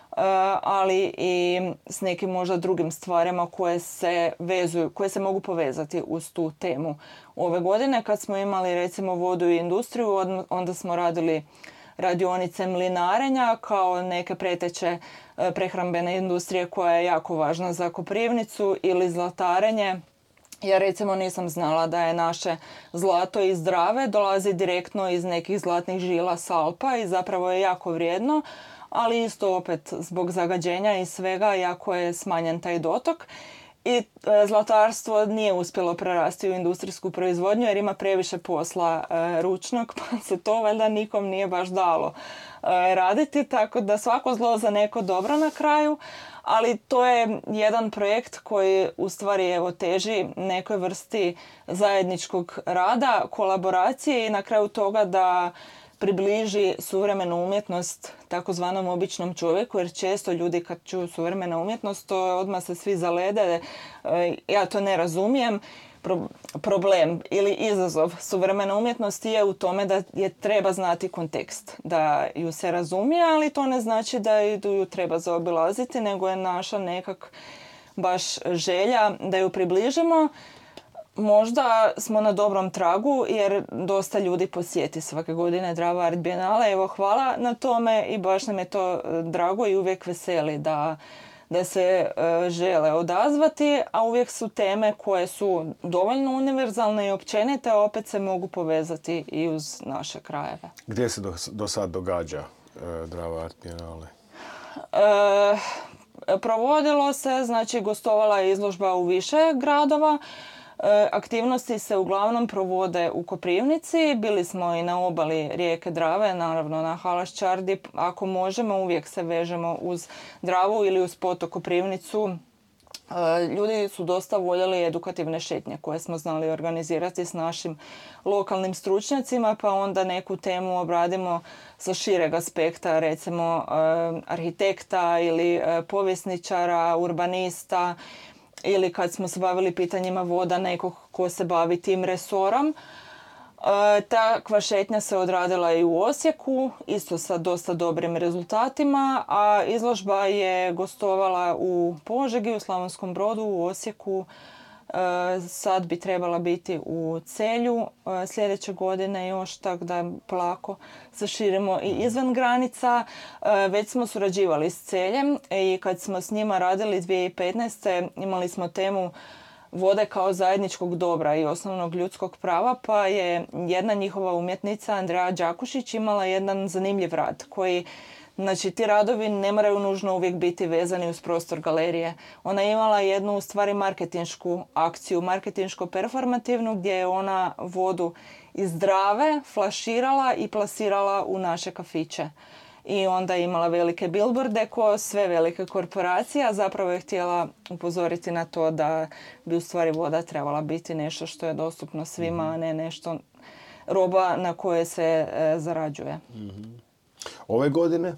ali i s nekim možda drugim stvarima koje se mogu povezati uz tu temu. Ove godine kad smo imali recimo vodu i industriju, onda smo radili radionice mlinarenja kao neke preteče prehrambene industrije koja je jako važna za Koprivnicu, ili zlatarenje. Ja recimo nisam znala da je naše zlato iz Drave dolazi direktno iz nekih zlatnih žila s Alpa i zapravo je jako vrijedno, ali isto opet zbog zagađenja i svega jako je smanjen taj dotok. I zlatarstvo nije uspjelo prerasti u industrijsku proizvodnju jer ima previše posla ručnog, pa se to valjda nikom nije baš dalo raditi, tako da svako zlo za neko dobro na kraju, ali to je jedan projekt koji u stvari teži nekoj vrsti zajedničkog rada, kolaboracije i na kraju toga da približi suvremenu umjetnost takozvanom običnom čovjeku, jer često ljudi kad čuju suvremena umjetnost, to odmah se svi zalede. Ja to ne razumijem. Problem ili izazov suvremene umjetnosti je u tome da je treba znati kontekst, da ju se razumije, ali to ne znači da ju treba zaobilaziti, nego je naša nekak baš želja da ju približimo. Možda smo na dobrom tragu jer dosta ljudi posjeti svake godine Drava Art Biennale. Evo, hvala na tome i baš nam je to drago i uvijek veseli da se žele odazvati, a uvijek su teme koje su dovoljno univerzalne i općenite, a opet se mogu povezati i uz naše krajeve. Gdje se do sad događa Drava Art Biennale? Provodilo se, znači gostovala je izložba u više gradova. Aktivnosti se uglavnom provode u Koprivnici. Bili smo i na obali rijeke Drave, naravno na Halaščardi. Ako možemo, uvijek se vežemo uz Dravu ili uz potok Koprivnicu. Ljudi su dosta voljeli edukativne šetnje koje smo znali organizirati s našim lokalnim stručnjacima, pa onda neku temu obradimo sa šireg aspekta, recimo arhitekta ili povjesničara, urbanista, ili kad smo se bavili pitanjima voda, nekog ko se bavi tim resorom. Takva šetnja se odradila i u Osijeku, isto sa dosta dobrim rezultatima, a izložba je gostovala u Požegi, u Slavonskom Brodu, u Osijeku. Sad bi trebala biti u Celju sljedeće godine još, tako da polako se širimo i izvan granica. Već smo surađivali s Celjem i kad smo s njima radili 2015. imali smo temu vode kao zajedničkog dobra i osnovnog ljudskog prava, pa je jedna njihova umjetnica, Andreja Đakušić, imala jedan zanimljiv rad koji, znači, ti radovi ne moraju nužno uvijek biti vezani uz prostor galerije. Ona je imala jednu u stvari marketinšku akciju, marketinško-performativnu, gdje je ona vodu iz Drave flaširala i plasirala u naše kafiće. I onda je imala velike billboarde ko sve velike korporacije, a zapravo je htjela upozoriti na to da bi u stvari voda trebala biti nešto što je dostupno svima, a ne nešto roba na koje se zarađuje. Ove godine?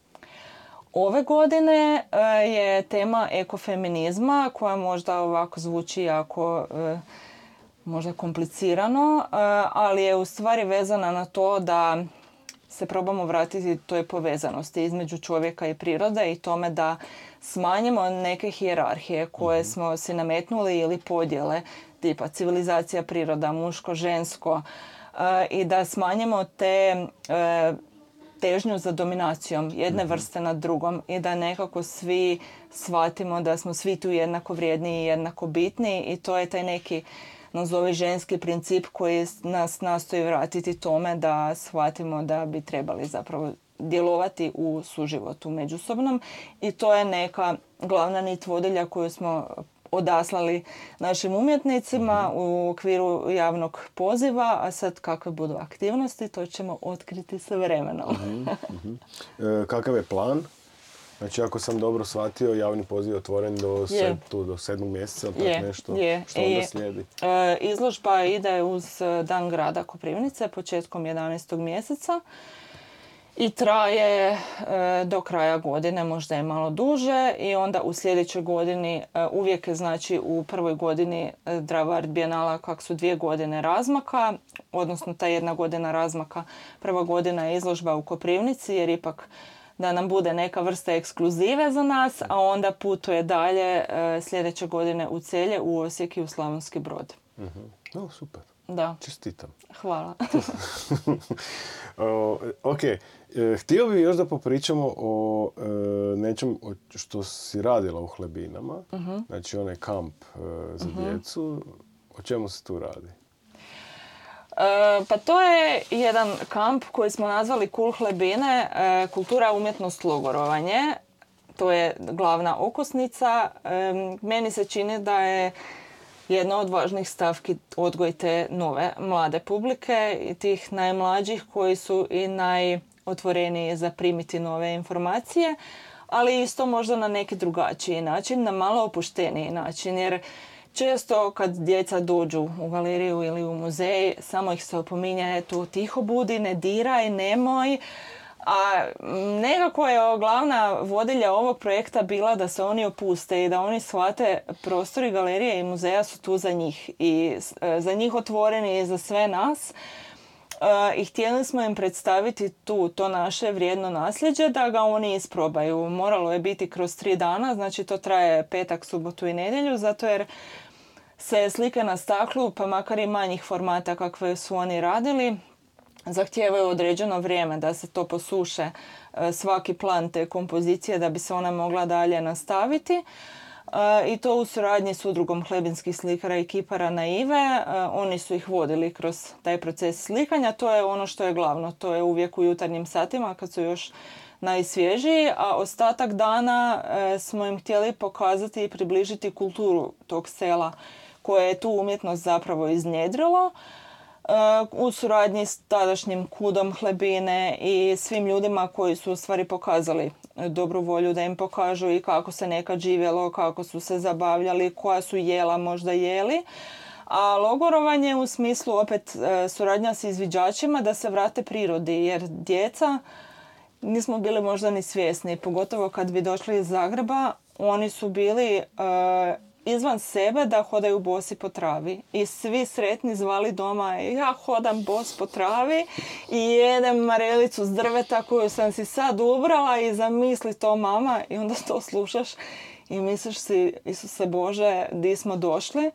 Ove godine je tema ekofeminizma, koja možda ovako zvuči jako možda komplicirano, ali je u stvari vezana na to da se probamo vratiti toj povezanosti između čovjeka i prirode i tome da smanjimo neke hijerarhije koje smo si nametnuli ili podjele tipa civilizacija, priroda, muško, žensko, i da smanjimo te težnju za dominacijom jedne vrste nad drugom i da nekako svi shvatimo da smo svi tu jednako vrijedni i jednako bitni i to je taj neki nazovi ženski princip koji nas nastoji vratiti tome da shvatimo da bi trebali zapravo djelovati u suživotu međusobnom i to je neka glavna nit vodilja koju smo odaslali našim umjetnicima u okviru javnog poziva, a sad kakve budu aktivnosti, to ćemo otkriti sa vremenom. Kakav je plan? Znači, ako sam dobro shvatio, javni poziv je otvoren do 7. mjeseca, ili tako nešto? Što onda slijedi? Izložba ide uz Dan grada Koprivnice, početkom 11. mjeseca. I traje do kraja godine, možda je malo duže i onda u sljedećoj godini, uvijek je znači u prvoj godini Drava Art Bienala kak su 2 godine razmaka, odnosno ta 1 godina razmaka, prva godina je izložba u Koprivnici jer ipak da nam bude neka vrsta ekskluzive za nas, a onda putuje dalje sljedeće godine u Celje, u Osijek i u Slavonski Brod. No, super. Da. Čestitam. Hvala. Ok, htio bih još da popričamo o nečem što si radila u Hlebinama. Znači onaj kamp za djecu. O čemu se tu radi? Pa to je jedan kamp koji smo nazvali Kul Hlebine, kultura, umjetnost, logorovanje. To je glavna okosnica. Meni se čini da je jedna od važnih stavki odgoj te nove mlade publike i tih najmlađih koji su i najotvoreniji za primiti nove informacije, ali isto možda na neki drugačiji način, na malo opušteniji način, jer često kad djeca dođu u galeriju ili u muzej, samo ih se opominje, tu tiho budi, ne diraj, nemoj. A nekako je glavna vodilja ovog projekta bila da se oni opuste i da oni shvate prostori galerije i muzeja su tu za njih i za njih otvoreni i za sve nas. I htjeli smo im predstaviti to naše vrijedno nasljeđe da ga oni isprobaju. Moralo je biti kroz 3 dana, znači to traje petak, subotu i nedjelju, zato jer se slike na staklu, pa makar i manjih formata kakve su oni radili, zahtijevaju određeno vrijeme da se to posuše, svaki plan te kompozicije da bi se ona mogla dalje nastaviti. I to u suradnji s udrugom hlebinskih slikara i kipara Naive. Oni su ih vodili kroz taj proces slikanja. To je ono što je glavno. To je uvijek u jutarnjim satima kad su još najsvježiji, a ostatak dana smo im htjeli pokazati i približiti kulturu tog sela koje je tu umjetnost zapravo iznjedrilo. U suradnji s tadašnjim KUD-om Hlebine i svim ljudima koji su u stvari pokazali dobru volju da im pokažu i kako se nekad živjelo, kako su se zabavljali, koja su jela možda jeli. A logorovanje u smislu opet suradnja s izviđačima da se vrate prirodi, jer djeca nismo bili možda ni svjesni, pogotovo kad bi došli iz Zagreba, oni su bili izvan sebe da hodaju bosi po travi. I svi sretni zvali doma, ja hodam bos po travi i jedem marelicu s drveta koju sam si sad ubrala i zamisli to mama i onda to slušaš i misliš si, Isuse Bože, di smo došli.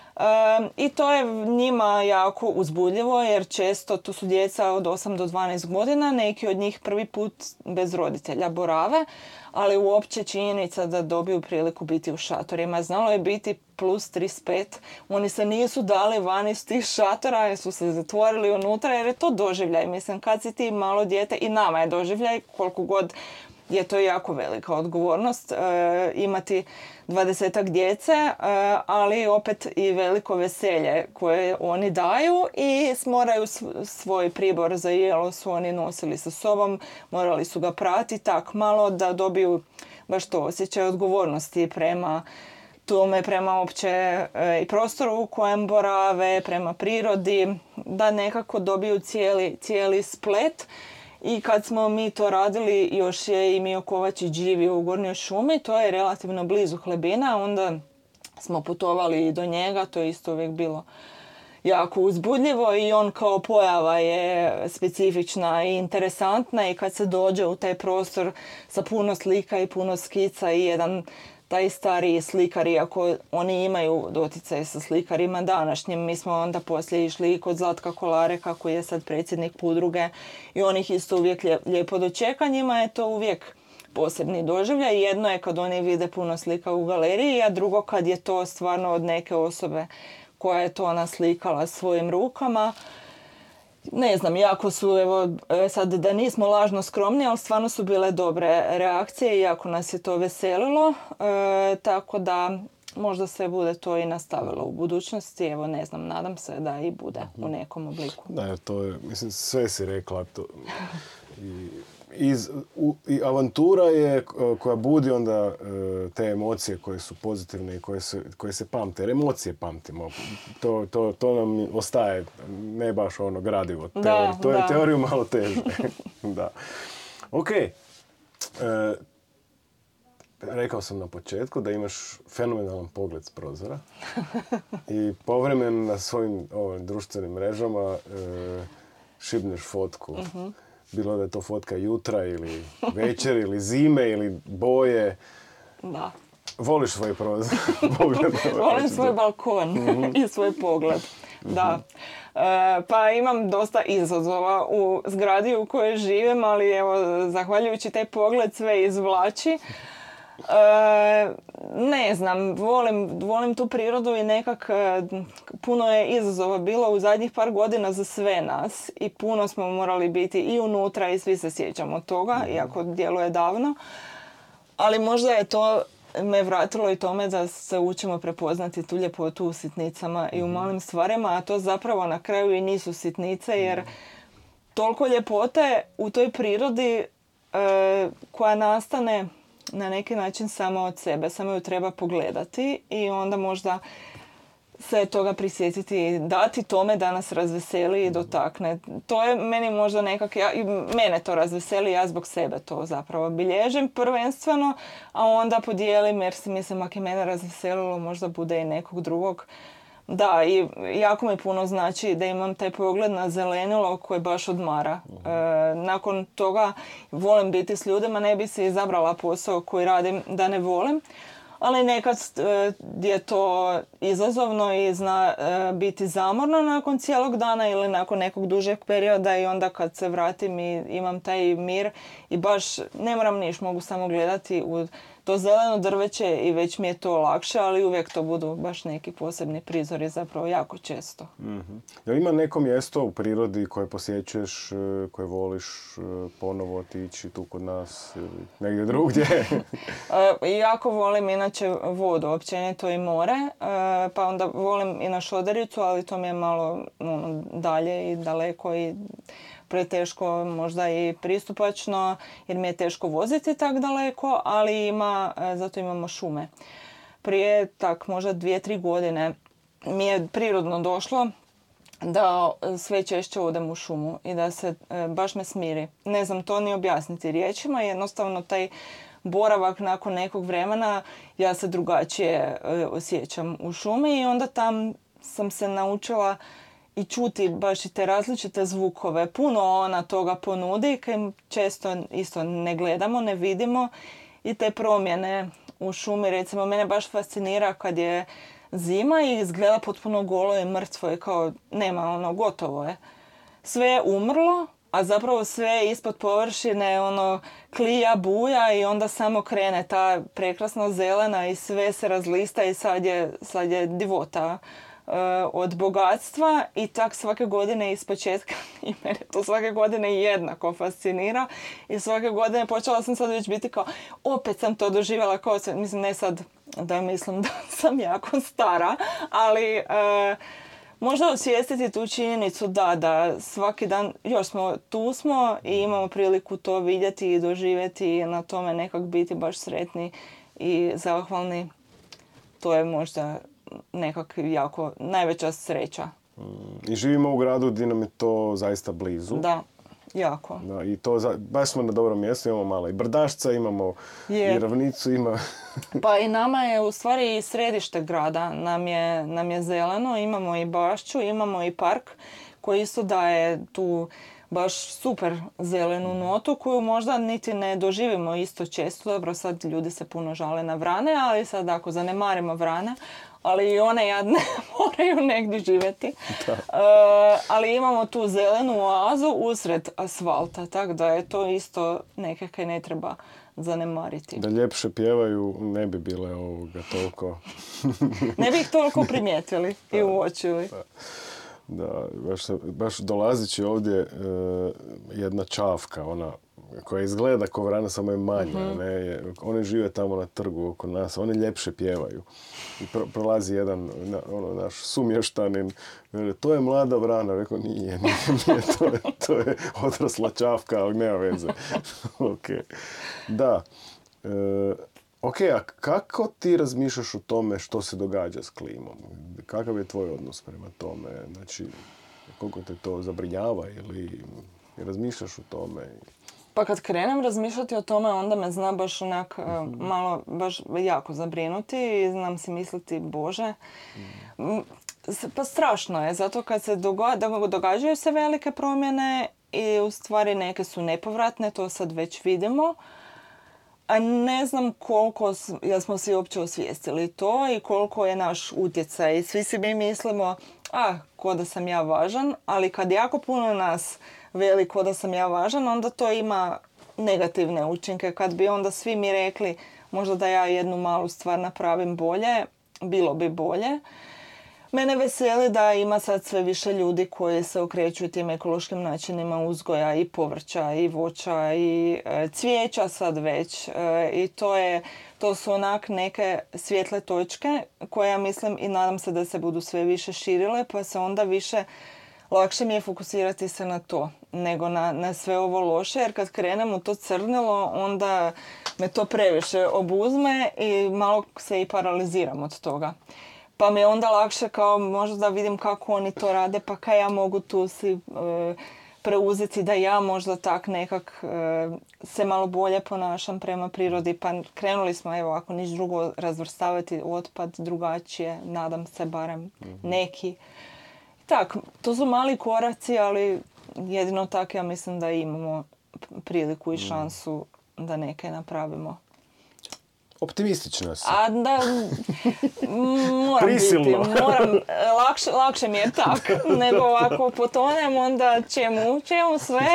I to je njima jako uzbudljivo jer često tu su djeca od 8 do 12 godina, neki od njih prvi put bez roditelja borave, ali uopće činjenica da dobiju priliku biti u šatorima. Znalo je biti plus 35. Oni se nisu dali van iz tih šatora jer su se zatvorili unutra jer je to doživljaj. Mislim, kad si ti malo dijete i nama je doživljaj, koliko god je to jako velika odgovornost imati 20-ak djece, ali opet i veliko veselje koje oni daju i moraju svoj pribor za jelo su oni nosili sa sobom, morali su ga pratiti tak malo da dobiju baš to osjećaj odgovornosti prema tome, prema opće i prostoru u kojem borave, prema prirodi, da nekako dobiju cijeli splet. I kad smo mi to radili, još je i Mio Kovačić živio u Gornjoj šumi, to je relativno blizu Hlebina, onda smo putovali i do njega, to je isto uvijek bilo jako uzbudljivo i on kao pojava je specifična i interesantna i kad se dođe u taj prostor sa puno slika i puno skica i jedan taj stariji slikar, iako oni imaju doticaj sa slikarima današnjim. Mi smo onda poslije išli kod Zlatka Kolare, kako je sad predsjednik udruge, i on ih isto uvijek lijepo dočeka. Njima je to uvijek posebni doživljaj. Jedno je kad oni vide puno slika u galeriji, a drugo kad je to stvarno od neke osobe koja je to naslikala svojim rukama. Ne znam, jako su, evo, sad da nismo lažno skromni, ali stvarno su bile dobre reakcije i jako nas je to veselilo. Tako da možda se bude to i nastavilo u budućnosti. Evo, ne znam, nadam se da i bude u nekom obliku. Da, to je, mislim, sve si rekla. To. I avantura je koja budi onda te emocije koje su pozitivne i koje se pamte. Jer emocije pamtimo. To nam ostaje, ne baš ono gradivo. To je teoriju malo teže. Da. Ok. Rekao sam na početku da imaš fenomenalan pogled s prozora. I povremeno na svojim društvenim mrežama šibneš fotku. Bilo da je to fotka jutra ili večer ili zime ili boje. Da. Voliš svoj pogled? Volim svoj balkon i svoj pogled. Da. Pa imam dosta izazova u zgradi u kojoj živim, ali evo, zahvaljujući taj pogled sve izvlači. Ne znam, volim tu prirodu i nekak puno je izazova bilo u zadnjih par godina za sve nas i puno smo morali biti i unutra i svi se sjećamo toga, iako djeluje davno. Ali možda je to me vratilo i tome da se učimo prepoznati tu ljepotu u sitnicama i u malim stvarima, a to zapravo na kraju i nisu sitnice, jer toliko ljepote u toj prirodi koja nastane na neki način samo od sebe, samo ju treba pogledati i onda možda se toga prisjetiti i dati tome da nas razveseli i dotakne. To je meni možda i mene to razveseli, ja zbog sebe to zapravo bilježim prvenstveno, a onda podijelim jer si mislim ako je mene razveselilo možda bude i nekog drugog. Da, i jako mi puno znači da imam taj pogled na zelenilo koje baš odmara. Nakon toga volim biti s ljudima, ne bi si izabrala posao koji radim da ne volim, ali nekad je to izazovno i zna biti zamorno nakon cijelog dana ili nakon nekog dužeg perioda i onda kad se vratim i imam taj mir i baš ne moram niš, mogu samo gledati u to zeleno drveće i već mi je to lakše, ali uvijek to budu baš neki posebni prizori, zapravo jako često. Jel ima neko mjesto u prirodi koje posjećuješ, koje voliš ponovo otići tu kod nas ili negdje drugdje? Jako volim inače vodu, općenito i more, pa onda volim i na Šodericu, ali to mi je malo dalje i daleko i preteško možda i pristupačno jer mi je teško voziti tak daleko, ali zato imamo šume. Prije možda 2-3 godine mi je prirodno došlo da sve češće odem u šumu i da se baš me smiri. Ne znam to ni objasniti riječima, jednostavno taj boravak nakon nekog vremena ja se drugačije osjećam u šumi i onda tam sam se naučila i čuti baš i te različite zvukove. Puno ona toga ponudi, kaj često isto ne gledamo, ne vidimo i te promjene u šumi. Recimo, mene baš fascinira kad je zima i izgleda potpuno golo i mrtvo i kao nema, gotovo je. Sve je umrlo, a zapravo sve ispod površine klija, buja i onda samo krene ta prekrasna zelena i sve se razlista i sad je divota od bogatstva i tak svake godine iz početka i mene to svake godine jednako fascinira i svake godine počela sam sad već biti kao opet sam to doživjela kao mislim ne sad da mislim da sam jako stara, ali možda osvijestiti tu činjenicu da svaki dan još tu smo i imamo priliku to vidjeti i doživjeti i na tome nekak biti baš sretni i zahvalni. To je možda nekak jako najveća sreća. I živimo u gradu gdje nam je to zaista blizu. Da, jako. Da, i to baš smo na dobrom mjestu, imamo malo i brdašca, imamo i ravnicu, Pa i nama je u stvari i središte grada, nam je zeleno, imamo i bašću, imamo i park koji isto daje tu baš super zelenu notu koju možda niti ne doživimo isto često. Dobro, sad ljudi se puno žale na vrane, ali sad ako zanemarimo vrane, ali i one jadne moraju negdje živjeti. Ali imamo tu zelenu oazu usred asfalta, tako da je to isto neke kaj ne treba zanemariti. Da ljepše pjevaju ne bi bile toliko... Ne bi ih toliko primijetili i uočili. Da, baš dolazići ovdje jedna čavka, ona koja izgleda kao vrana, samo je manja. Ne? Oni žive tamo na trgu oko nas, oni ljepše pjevaju. I prolazi jedan naš sumještanin, to je mlada vrana. Rekao, nije, to je odrasla čavka, ali nema veze. Okay. Da. Ok, a kako ti razmišljaš o tome što se događa s klimom? Kakav je tvoj odnos prema tome? Znači, koliko te to zabrinjava ili razmišljaš o tome? Pa kad krenem razmišljati o tome, onda me zna baš onak malo, baš jako zabrinuti i znam si misliti, Bože. Pa strašno je, zato kad se događaju se velike promjene i u stvari neke su nepovratne, to sad već vidimo. A ne znam koliko smo svi uopće osvijestili to i koliko je naš utjecaj. Svi si mi mislimo, ko da sam ja važan, ali kad jako puno nas veli ko da sam ja važan, onda to ima negativne učinke. Kad bi onda svi mi rekli možda da ja jednu malu stvar napravim bolje, bilo bi bolje. Mene veseli da ima sad sve više ljudi koji se okreću tim ekološkim načinima uzgoja i povrća i voća i cvijeća sad već. I to su onak neke svjetle točke koje ja mislim i nadam se da se budu sve više širile, pa se onda više lakše mi je fokusirati se na to nego na sve ovo loše, jer kad krenem u to crnilo onda me to previše obuzme i malo se i paraliziram od toga. Pa mi je onda lakše kao možda da vidim kako oni to rade, pa kaj ja mogu tu si preuzeti da ja možda tak nekak se malo bolje ponašam prema prirodi. Pa krenuli smo, evo, ako niš drugo, razvrstavati otpad drugačije, nadam se barem neki. Tak, to su mali koraci, ali jedino tako ja mislim da imamo priliku i šansu da neke napravimo. Optimistična si. A da, moram prisilno. Biti. Lakše mi je tak, nego ako potonem, onda čemu sve?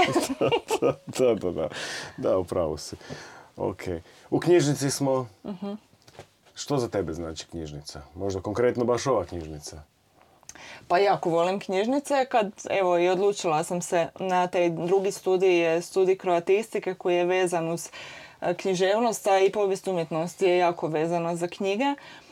Da, upravo si. Ok. U knjižnici smo. Što za tebe znači knjižnica? Možda konkretno baš ova knjižnica? Pa jako volim knjižnice. Evo, i odlučila sam se na taj drugi studij, je studij kroatistike koji je vezan uz književnost, a i povijest umjetnosti je jako vezana za knjige.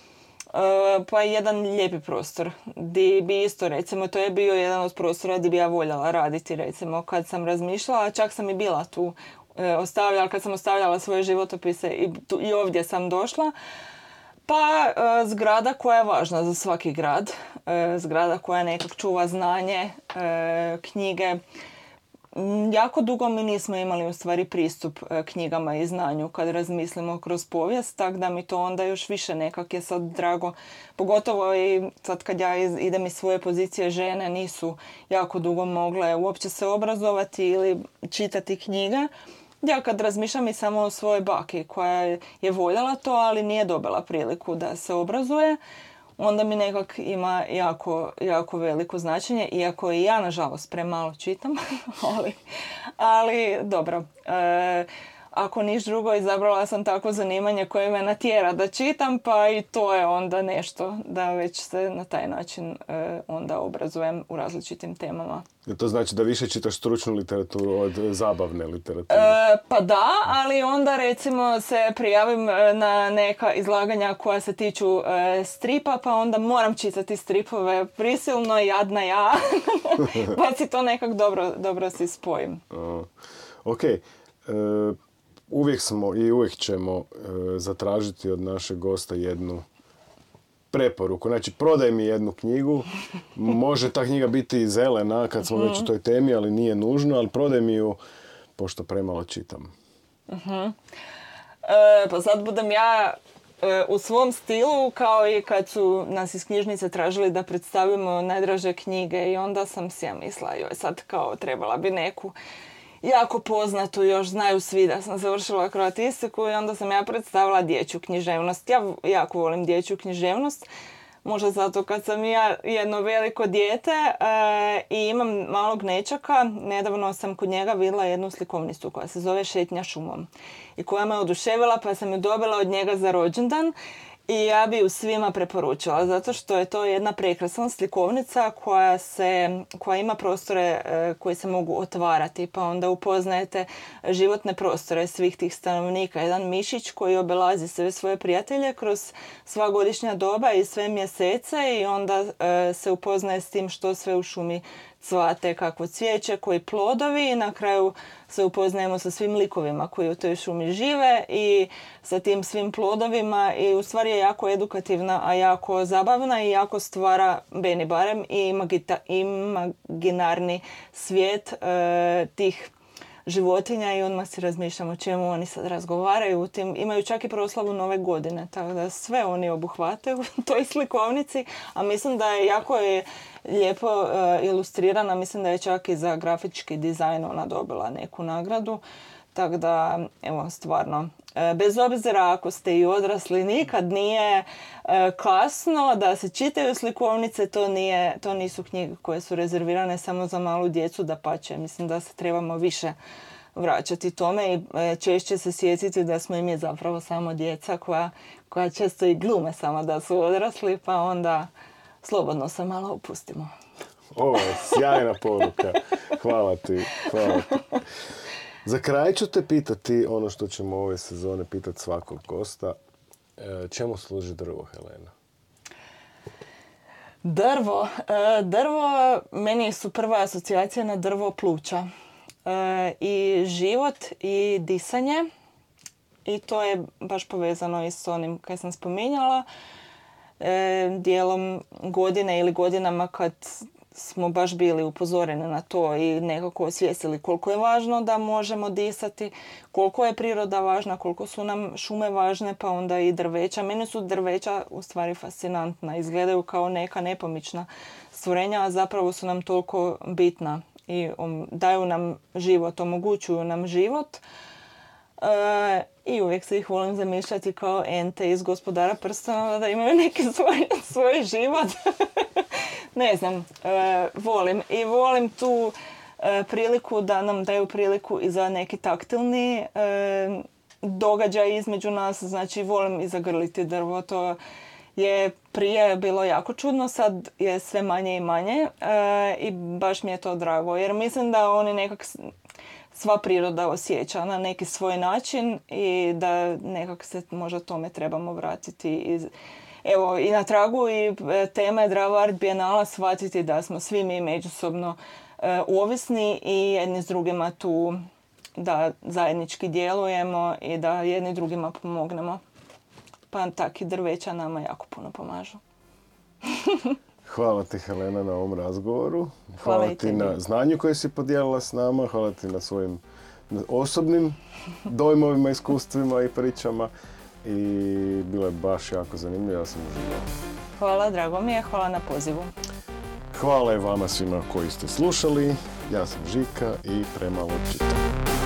Pa je jedan lijepi prostor gdje bi isto, recimo, to je bio jedan od prostora gdje bi ja voljela raditi, recimo, kad sam razmišljala, čak sam i bila tu kad sam ostavljala svoje životopise i ovdje sam došla. Pa zgrada koja je važna za svaki grad, zgrada koja nekak čuva znanje, knjige. Jako dugo mi nismo imali u stvari pristup knjigama i znanju kad razmislimo kroz povijest, tako da mi to onda još više nekak je sad drago. Pogotovo i sad kad ja idem iz svoje pozicije, žene nisu jako dugo mogle uopće se obrazovati ili čitati knjige. Ja kad razmišljam i samo o svojoj baki koja je voljela to, ali nije dobila priliku da se obrazuje, onda mi nekak ima jako veliko značenje, iako i ja nažalost premalo čitam, ali dobro. Ako niš drugo, izabrala sam tako zanimanje koje me natjera da čitam, pa i to je onda nešto da već se na taj način onda obrazujem u različitim temama. To znači da više čitaš stručnu literaturu od zabavne literature? Pa da, ali onda recimo se prijavim na neka izlaganja koja se tiču stripa, pa onda moram čitati stripove prisilno, jadna ja, pa si to nekak dobro si spojim. Ok. Uvijek smo i uvijek ćemo zatražiti od našeg gosta jednu preporuku. Znači, prodaj mi jednu knjigu. Može ta knjiga biti zelena kad smo već u toj temi, ali nije nužno, ali prodaj mi ju, pošto premalo čitam. Pa sad budem ja u svom stilu, kao i kad su nas iz knjižnice tražili da predstavimo najdraže knjige i onda sam si ja mislila, joj sad kao trebala bi neku jako poznatu, još znaju svi da sam završila kroatistiku i onda sam ja predstavila dječju književnost. Ja jako volim dječju književnost, možda zato kad sam ja jedno veliko dijete i imam malog nečaka. Nedavno sam kod njega vidjela jednu slikovnicu koja se zove Šetnja šumom i koja me oduševila, pa sam ju dobila od njega za rođendan. I ja bi ju svima preporučila, zato što je to jedna prekrasna slikovnica koja ima prostore koji se mogu otvarati, pa onda upoznajete životne prostore svih tih stanovnika. Jedan mišić koji obilazi sve svoje prijatelje kroz sva godišnja doba i sve mjesece i onda se upoznaje s tim što sve u šumi cvate, kakvo cvijeće, koji plodovi i na kraju se upoznajemo sa svim likovima koji u toj šumi žive i sa tim svim plodovima i u stvari je jako edukativna, a jako zabavna i jako stvara, meni barem, i imaginarni svijet tih životinja i odmah si razmišljam o čemu oni sad razgovaraju. Imaju čak i proslavu Nove godine, tako da sve oni obuhvate u toj slikovnici, a mislim da je jako lijepo ilustrirana, mislim da je čak i za grafički dizajn ona dobila neku nagradu. Tako da, evo, stvarno, bez obzira ako ste i odrasli, nikad nije kasno da se čitaju slikovnice, to nisu knjige koje su rezervirane samo za malu djecu, dapače. Mislim da se trebamo više vraćati tome i češće se sjetiti da smo i mi zapravo samo djeca koja često i glume samo da su odrasli, pa onda slobodno se malo opustimo. Ovo je sjajna poruka. Hvala ti. Za kraj ću te pitati ono što ćemo ove sezone pitati svakog gosta. Čemu služi drvo, Helena? Drvo, meni su prva asocijacija na drvo pluća. I život i disanje. I to je baš povezano i s onim kaj sam spominjala. Dijelom godine ili godinama kad smo baš bili upozoreni na to i nekako osvijestili koliko je važno da možemo disati, koliko je priroda važna, koliko su nam šume važne, pa onda i drveća. Meni su drveća u stvari fascinantna, izgledaju kao neka nepomična stvorenja, a zapravo su nam toliko bitna i daju nam život, omogućuju nam život. I uvijek se ih volim zamišljati kao ente iz Gospodara prstenova, da imaju neki svoj život. Ne znam, volim. I volim tu priliku da nam daju priliku i za neki taktilni događaj između nas. Znači, volim i zagrliti drvo. To je prije bilo jako čudno, sad je sve manje i manje i baš mi je to drago. Jer mislim da oni nekak sva priroda osjeća na neki svoj način i da nekako se možda tome trebamo vratiti. Evo, i na tragu i tema je Drava Art Bienala shvatiti da smo svi mi međusobno ovisni i jedni s drugima tu da zajednički djelujemo i da jedni drugima pomognemo. Pa tak i drveća nama jako puno pomažu. Hvala ti, Helena, na ovom razgovoru. Hvala ti na znanju koje si podijelila s nama. Hvala ti na svojim osobnim dojmovima, iskustvima i pričama. I bilo je baš jako zanimljivo, ja sam uživao. Hvala, drago mi je, hvala na pozivu. Hvala i vama svima koji ste slušali. Ja sam Žika i premalo čitam.